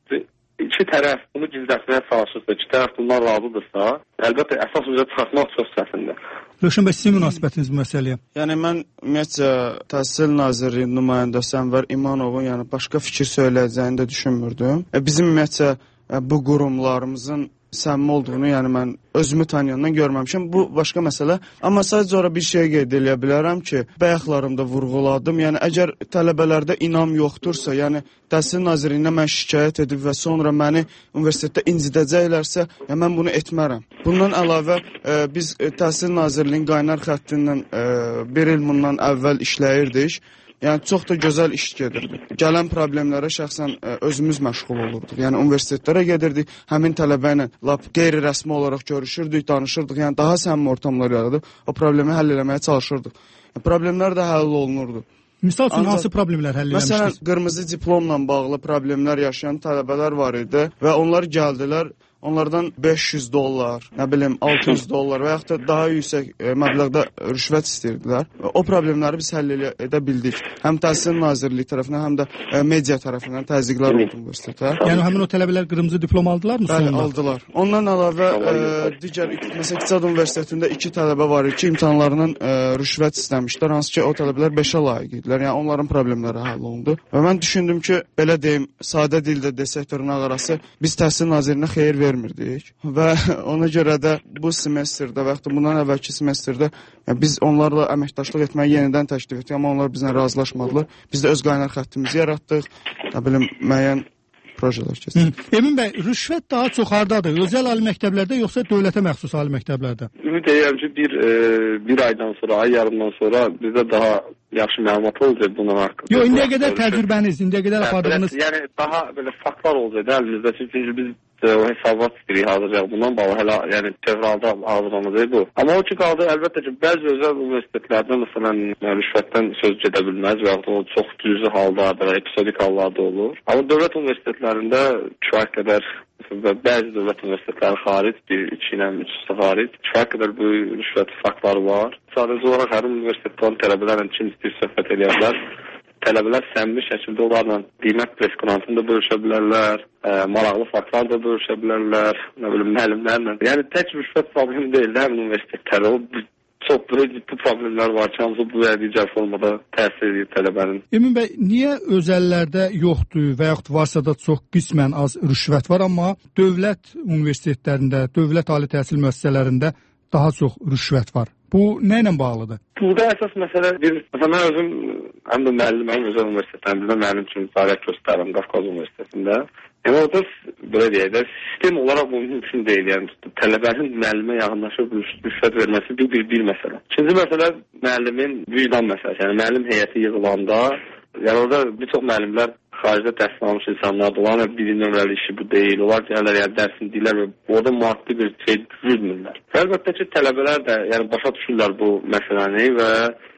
İki tərəf bunu gizlətməyə çalışırsa, iki tərəf bundan razıdırsa, əlbəttə əsas üzrə çıxartmaq çox çətindir. Rövşən bəy, sizin münasibətiniz bu məsələyə? Yəni mən ümumiyyətcə Təhsil Nazirliyi nümayəndəsi Ənvər İmanovun başqa fikir söyləyəcəyini də düşünmürdüm. Bizim ümumiyyətcə bu qurumlarımızın səmimi olduğunu, yəni mən özümü tanıyandan görməmişəm. Bu başqa məsələ. Amma sadəcə ora bir şey qeyd edə bilərəm ki, bayaqlarımda vurğuladım. Yəni əgər tələbələrdə inam yoxdursa, yəni Təhsil Nazirliyinə mən şikayət edib və sonra məni universitetdə incidəcəklərsə, mən bunu etmərəm. Bundan əlavə biz Təhsil Nazirliyinin qaynar xətti ilə bir il bundan əvvəl işləyirdik. Yəni çox da gözəl iş gedirdi. Gələn problemlərə şəxsən özümüz məşğul olurduq. Yəni universitetlərə gedirdik, həmin tələbə ilə lap qeyri-rəsmi olaraq görüşürdük, danışırdıq. Yəni daha səmimi ortamlar yaradıb o problemi həll etməyə çalışırdıq. Problemlər də həll olunurdu. Misal üçün hansı problemlər həll etmişdiniz? Məsələn, qırmızı diplomla bağlı problemlər yaşayan tələbələr var idi və onlar gəldilər. Onlardan $500, nə bilim $600 və yaxud da daha yüksək məbləğdə rüşvət istəyirdilər. O problemləri biz həll edə bildik. Həm Təhsil Nazirliyi tərəfindən, həm də media tərəfindən təzyiqlər oldu universitetə. Yəni həmin o tələbələr qırmızı diplom aldılarmı? Bəli, aldılar. Ondan əlavə digər, məsələn, İqtisad Universitetində 2 tələbə var ki, imtahanlarının rüşvət istəmişlər, hansı ki, o tələbələr 5-ə layiq idilər. Yəni onların problemləri həll olundu. Və mən düşündüm ki, belə deyim, sadə dildə desək dırnaq arası, biz Təhsil Nazirliyinə xeyir vermirdik və ona görə də bu semestrdə və yaxud da bundan əvvəlki semestrdə biz onlarla əməkdaşlıq etməyi yenidən təklif etdik, amma onlar bizlə razılaşmadılar. Biz də öz qaynar xəttimizi yaratdıq, nə bilim, müəyyən projelər keçdik. Emin bəy, rüşvət daha çox hardadır? Özəl ali məktəblərdə yoxsa dövlətə məxsus ali məktəblərdə? Ümid edirəm ki, bir aydan sonra, ay yarımdan sonra bizdə daha yaxşı məlumat olacaq bunun haqqında. Yox, indiyə qədər təcrübəniz, indiyə qədər apardığınız... Yəni daha belə faktlar olacaq əlimizdə, çünki biz o hesabat istəyirik hazırlayaq bundan bağlı, hələ yəni fevralda hazırlanacaq bu. Amma o ki qaldı, əlbəttə ki, bəzi özəl universitetlərdə məsələn rüşvətdən söz gedə bilməz və yaxud o çox cüzi halda, belə episodik hallarda olur. Amma dövlət universitetlərində kifayət qədər və bəzi dövlət universitetləri xaric, bir iki ilə üçüsü xaric, kifayət qədər bu rüşvət faktları var. Sadəcə olaraq hər universitetlərin tələbələrlə kim istəyir söhbət edirlər. Tələbələr səmimi şəkildə onlarla qiymət preskurantını da bölüşə bilərlər, maraqlı faktlar da bölüşə bilərlər, nə bilim, müəllimlərlə. Yəni tək rüşvət problemi deyil, həmin universitetlərdə o çox böyük ciddi problemlər var ki, hamısı bu və digər formada təsir edir tələbənin. Emin bəy, niyə özəllərdə yoxdur və yaxud varsa da çox qismən az rüşvət var, amma dövlət universitetlərində, dövlət ali təhsil müəssisələrində daha çox rüşvət var? Bu nə ilə bağlıdır? Burada əsas məsələ məsələn, mən özüm həm də müəlliməm, özəl universitetlərində müəllim üçün fəaliyyət göstərirəm Qafqaz Universitetində. Yəni orada belə deyək də, sistem olaraq bu mümkün deyil. Yəni tələbənin müəllimə yaxınlaşıb rüşvət verməsi bir məsələ. İkinci məsələ müəllimin vicdan məsələsi. Yəni müəllim heyəti yığılanda, yəni orada bir çox müəllimlər xaricdə təhsil almış insanlar da olan bir nömrəli işi bu deyil. Onlar gəlirlər, yəni dərsini deyirlər və orada maddi bir şey düzülmürlər. Əlbəttə ki, tələbələr də yəni başa düşürlər bu məsələni və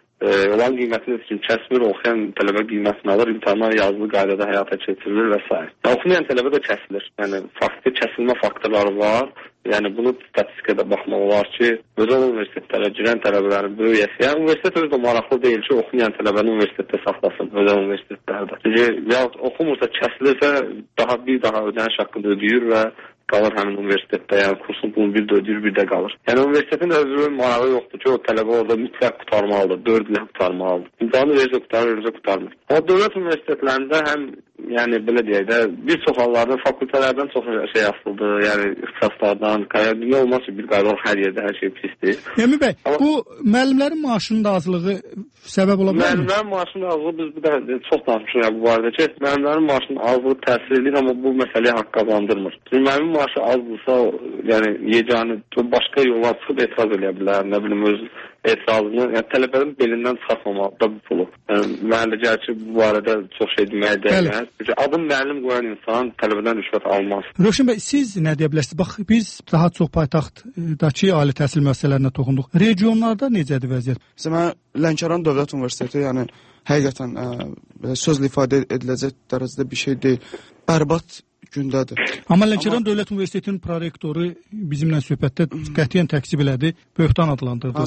olan qiymətini kim kəsmir, oxuyan tələbə qiymətini alır, imtahanlar yazılı qaydada həyata keçirilir və s. Oxumayan tələbə də kəsilir. Yəni faktı kəsilmə faktorları var. Yəni bunu statistikada baxmaq olar ki, özəl universitetlərə girən tələbələrin böyüyəsi. Yəni universitet özü də maraqlı deyil ki, oxumayan tələbəni universitetdə saxlasın, özəl universitetlərdə. Yahut oxumursa, kəsilirsə, daha ödəniş haqqında ödəyir və qalır həmin universitetdə, yəni kursun pulunu bir də ödəyir, bir də qalır. Yəni universitetin özü marağı yoxdur ki, o tələbə orada mütləq qutarmalıdır, 4 ilə qutarmalıdır. İmtahanı verəcə qutarmır. O dövlət universitetlərində həm, yəni belə deyək də, bir çox hallarda fakültələrdən çox şey asıldı, yəni ixtisaslardan, niyə olmaz ki, bir qaydalar hər yerdə hər şey pisdir. Emin bəy, bu müəllimlərin maaşının da azlığı səbəb ola bilər mi? Müəllimlərin maaşının azlığı biz bir də çox danışmışıq bu barədə ki, müəllimlərin maaşının azlığı təsir edir, amma bu məsələyə haqq qazandırmır. Çünki müəllimin maaşı azdırsa, yəni yeganə başqa yola çıxıb etiraz edə bilər, nə bilim öz etirazını, yəni tələbənin belindən çıxartmamalı da bu pulu. Yəni mənə gəlir ki, bu barədə çox şey deməyə dəyməz. Çünki adım müəllim qoyan insan tələbədən rüşvət almaz. Rövşən bəy, siz nə deyə bilərsiniz? Bax, biz daha çox paytaxtdakı ali təhsil müəssisələrinə toxunduq. Regionlarda necədir vəziyyət? Mən Lənkəran Dövlət Universiteti, yəni həqiqətən sözlə ifadə ediləcək dərəcədə bir şey deyil. Bərbad gündədir. Amma Lənkəran Dövlət Universitetinin prorektoru bizimlə söhbətdə qətiyyən təksib elədi, böhtan adlandırdı.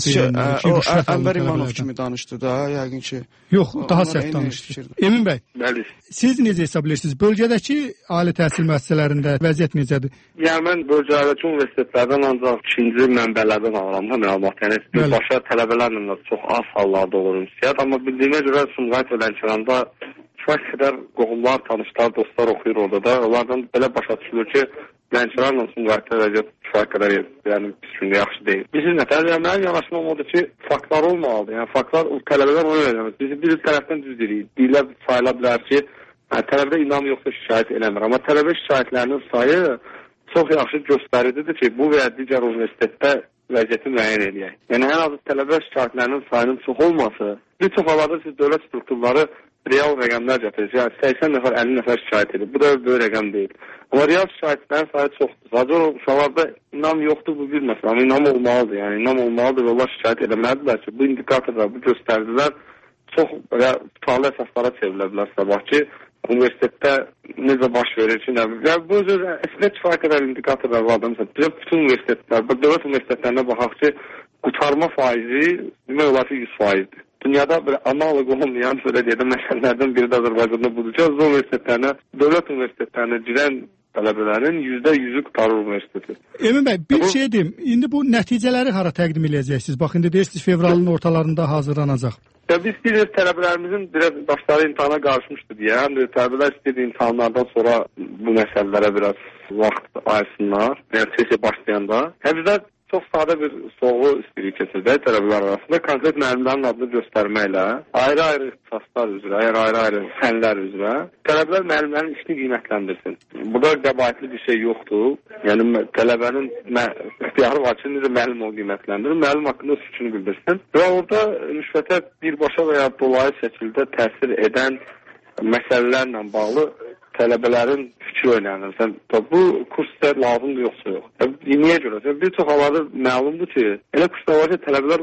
Ənvər İmanov kimi danışdı da, yəqin ki. Yox, daha sərt danışdı. Emin bəy, bəli. Siz necə hesab edirsiniz? Bölgədəki ali təhsil müəssisələrində vəziyyət necədir? Yəni mən bölgədəki universitetlərdən ancaq ikinci mənbələrdən alıram da məlumat. Yəni birbaşa tələbələrlə də çox az hallarda olur ünsiyyət, amma bildiyimə görə Sumqayıt və Lənkəranda kifayət qədər qohumlar, tanışlar, dostlar oxuyur orada da. Onlardan belə başa düşülür ki, Lənkəranla Sumqayıtda vəziyyət kifayət qədər yəni pis gündə yaxşı deyil. Bizim nətər, yəni mənim yanaşmam odur ki, faktlar olmalıdır. Yəni faktlar tələbələr onu öyrənir. Biz bir tərəfdən düz deyirik. Deyirlər, sayıla bilər ki, tələbədə inam yoxsa şikayət eləmir. Amma tələbə şikayətlərinin sayı çox yaxşı göstəricidir ki, bu və ya digər universitetdə vəziyyəti müəyyən edək. Yəni ən azı tələbə şikayətlərinin sayının çox olması, bir çox hallarda siz dövlət strukturları real rəqəmlər gətirir. Yəni 80 nəfər, 50 nəfər şikayət edir. Bu da böyük rəqəm deyil. Amma real şikayətlərin sayı çoxdur. Sadəcə uşaqlarda inam yoxdur, bu bir məsələ. Amma inam olmalıdır. Yəni inam olmalıdır və onlar şikayət eləməlidirlər ki, bu indikatorlar, bu göstəricilər çox tutarlı əsaslara çevrilə bilər sabah ki, universitetdə necə baş verir ki, nə bilir. Yəni bu əslində kifayət qədər indikatorlar var da. Məsələn, bütün universitetlər, dövlət universitetlərinə baxaq ki, qurtarma faizi demək olar ki 100%-dir. Dünyada bir analog olmayan belə deyəndə məsələlərdən biri də Azərbaycanda budur ki, universitetlərinə, dövlət universitetlərinə girən tələbələrin %100-ü qutarır universiteti. Emin bəy, bir şey deyim. İndi bu nəticələri hara təqdim edəcəksiniz? Bax, indi deyirsiniz fevralın ortalarında hazırlanacaq. Ya biz istəyirik tələbələrimizin biraz başları imtahana qarışmışdı deyə. Tələbələr istəyir imtahanlardan sonra bu məsələlərə biraz vaxt ayırsınlar. Yəni sesiya başlayanda. Bizdə çox sadə bir sorğu istəyirik keçirdək tələbələr arasında. Konkret müəllimlərin adını göstərməklə, ayrı-ayrı ixtisaslar üzrə, ayrı-ayrı fənlər üzrə tələbələr müəllimlərin işini qiymətləndirsin. Burada qəbaətli bir şey yoxdur. Yəni tələbənin ixtiyarı var ki, necə müəllim o qiymətləndirir, müəllim haqqında fikrini bildirsin. Və orada rüşvətə birbaşa və ya dolayı şəkildə təsir edən məsələlərlə bağlı tələbələrin fikri öyrənir. Bu kurs da lazımdır yoxsa yox. Niyə görə? Bir çox hallarda məlumdur ki, elə kurslar var ki, tələbələr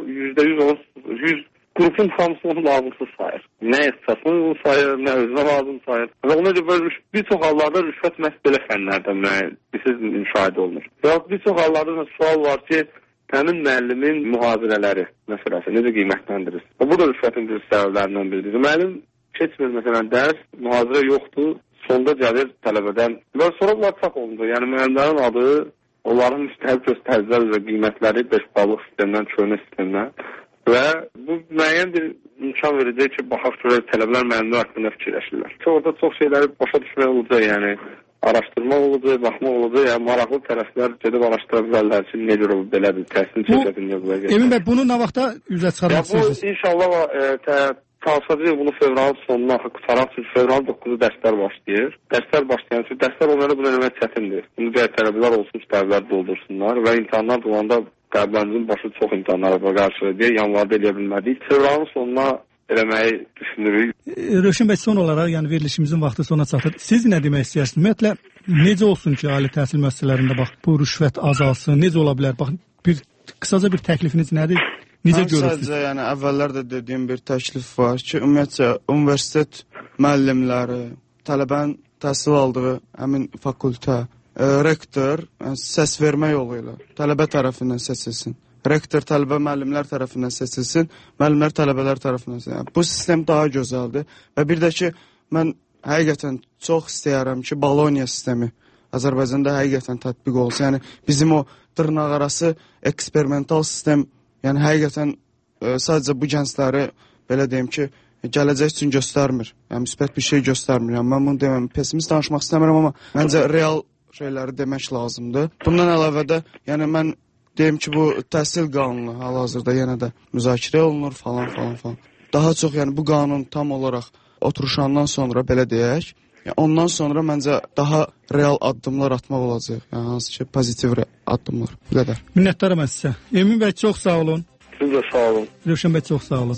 %100 qrupun hamısı onu lazımsız sayır. Nə ixtisasını onu sayır, nə özünə lazım sayır. Və ona görə bir çox hallarda rüşvət məhz belə fənlərdən müşahidə olunur. Və bir çox hallarda sual var ki, həmin müəllimin mühazirələri məsələsi necə qiymətləndirir? Bu da rüşvətin bir səbəblərindən biridir. Müəllim keçmir, məsələn, dərs, mühazirə yoxdur. Sonda gəlir tələbədən və sonra bunlar çap olundu. Yəni müəllimlərin adı, onların müstəhil göstəricilər və qiymətləri 5 ballıq sistemdən, köhnə sistemdən və bu müəyyən bir imkan verəcək ki, baxaq görək tələbələr müəllimlər haqqında fikirləşirlər. Orada çox şeyləri başa düşmək olacaq, yəni araşdırmaq olacaq, baxmaq olacaq, yəni maraqlı tərəflər gedib araşdıra bilərlər ki, necə olub belədir, təhsil çəkətində yazılacaq. Emin bəy, bunu nə vaxta üzə çıxarmaq istəyirsiniz? Bu inşallah çalışacaq bunu fevralın sonuna qutaraq, çünki fevralın 9-u dərslər başlayır. Dərslər başlayan üçün dərslər onlara bunu eləmək çətindir. Bunu deyək tələbələr olsun, tələbələr doldursunlar və imtahanlar olanda qəblərimizin başı çox imtahanlara qarşı deyə yanvarda eləyə bilmədik. Fevralın sonuna eləməyi düşünürük. Rövşən bəy, son olaraq, yəni verilişimizin vaxtı sona çatır. Siz nə demək istəyirsiniz? Ümumiyyətlə, necə olsun ki, ali təhsil müəssisələrində bax, bu rüşvət azalsın, necə ola bilər? Bax, qısaca bir təklifiniz nədir? Necə görürsünüz? Sadəcə, yəni əvvəllər də dediyim bir təklif var ki, ümumiyyətcə universitet müəllimləri, tələbənin təhsil aldığı həmin fakültə, rektor səs vermə yolu ilə tələbə tərəfindən seçilsin. Rektor tələbə müəllimlər tərəfindən seçilsin, müəllimlər tələbələr tərəfindən seçilsin. Yəni, bu sistem daha gözəldir və bir də ki, mən həqiqətən çox istəyərəm ki, Bologna sistemi Azərbaycanda həqiqətən tətbiq olsun. Yəni, bizim o dırnaqarası eksperimental sistem, yəni həqiqətən sadəcə bu gəncləri, belə deyim ki, gələcək üçün göstərmir. Yəni, müsbət bir şey göstərmir. Yəni, mən bunu deməm, pessimist danışmaq istəmirəm, amma məncə real şeyləri demək lazımdır. Bundan əlavə də, yəni mən deyim ki, bu təhsil qanunu hal-hazırda yenə də müzakirə olunur falan. Daha çox, yəni bu qanun tam olaraq oturuşandan sonra, belə deyək, yəni, ondan sonra məncə daha real addımlar atmaq olacaq. Yəni, hansı ki, pozitiv addımlar. Bu qədər. Minnətdaram sizə. Emin bəy, çox sağ olun. Siz də sağ olun. Rövşən bəy, çox sağ olun.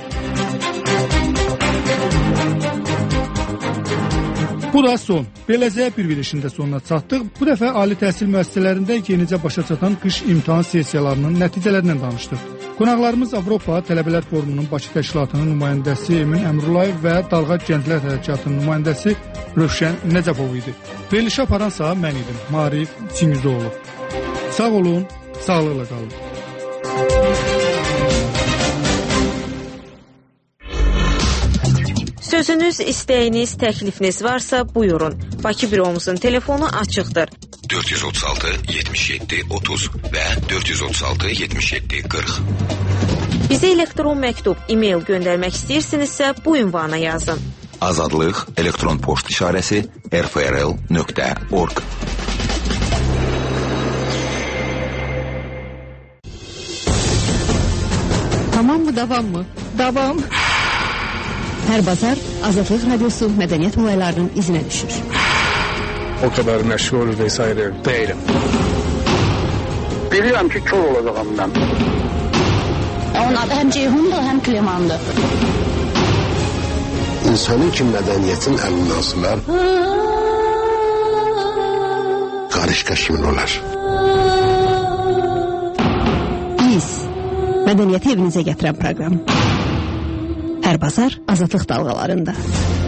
Bu da son. Beləcə bir verilişində sonuna çatdıq. Bu dəfə ali təhsil müəssisələrində yenicə başa çatan qış imtahan sessiyalarının nəticələrindən danışdıq. Qonaqlarımız Avropa Tələbələr Forumunun Bakı təşkilatının nümayəndəsi Emin Əmrullayev və Dalğa Gənclər Hərəkatının nümayəndəsi Rövşən Nəcəbov idi. Verilişi aparansa mən idim, Marif Çingizoğlu. Sağ olun, sağlıqla qalın. Sözünüz, istəyiniz, təklifiniz varsa buyurun. Bakı büromuzun telefonu açıqdır. 436 77 30 və 436 77 40. Bizə elektron məktub, e-mail göndərmək istəyirsinizsə bu ünvana yazın. Azadlıq elektron poçt işarəsi rfrl.org. Tamam mı, davam mı? Davam. Hər bazar Azadlıq Radiosu mədəniyyət olaylarının izinə düşür. O kadar məşğul vesaire değilim. Bilirəm ki, kör olacağım mən. Onun adı həm Ceyhundur, həm Klemandır. İnsanın ki mədəniyyətin əlindən asılar, qarışqa kimin olar? Biz, mədəniyyəti evinizə gətirən proqram. Hər bazar Azadlıq dalğalarında.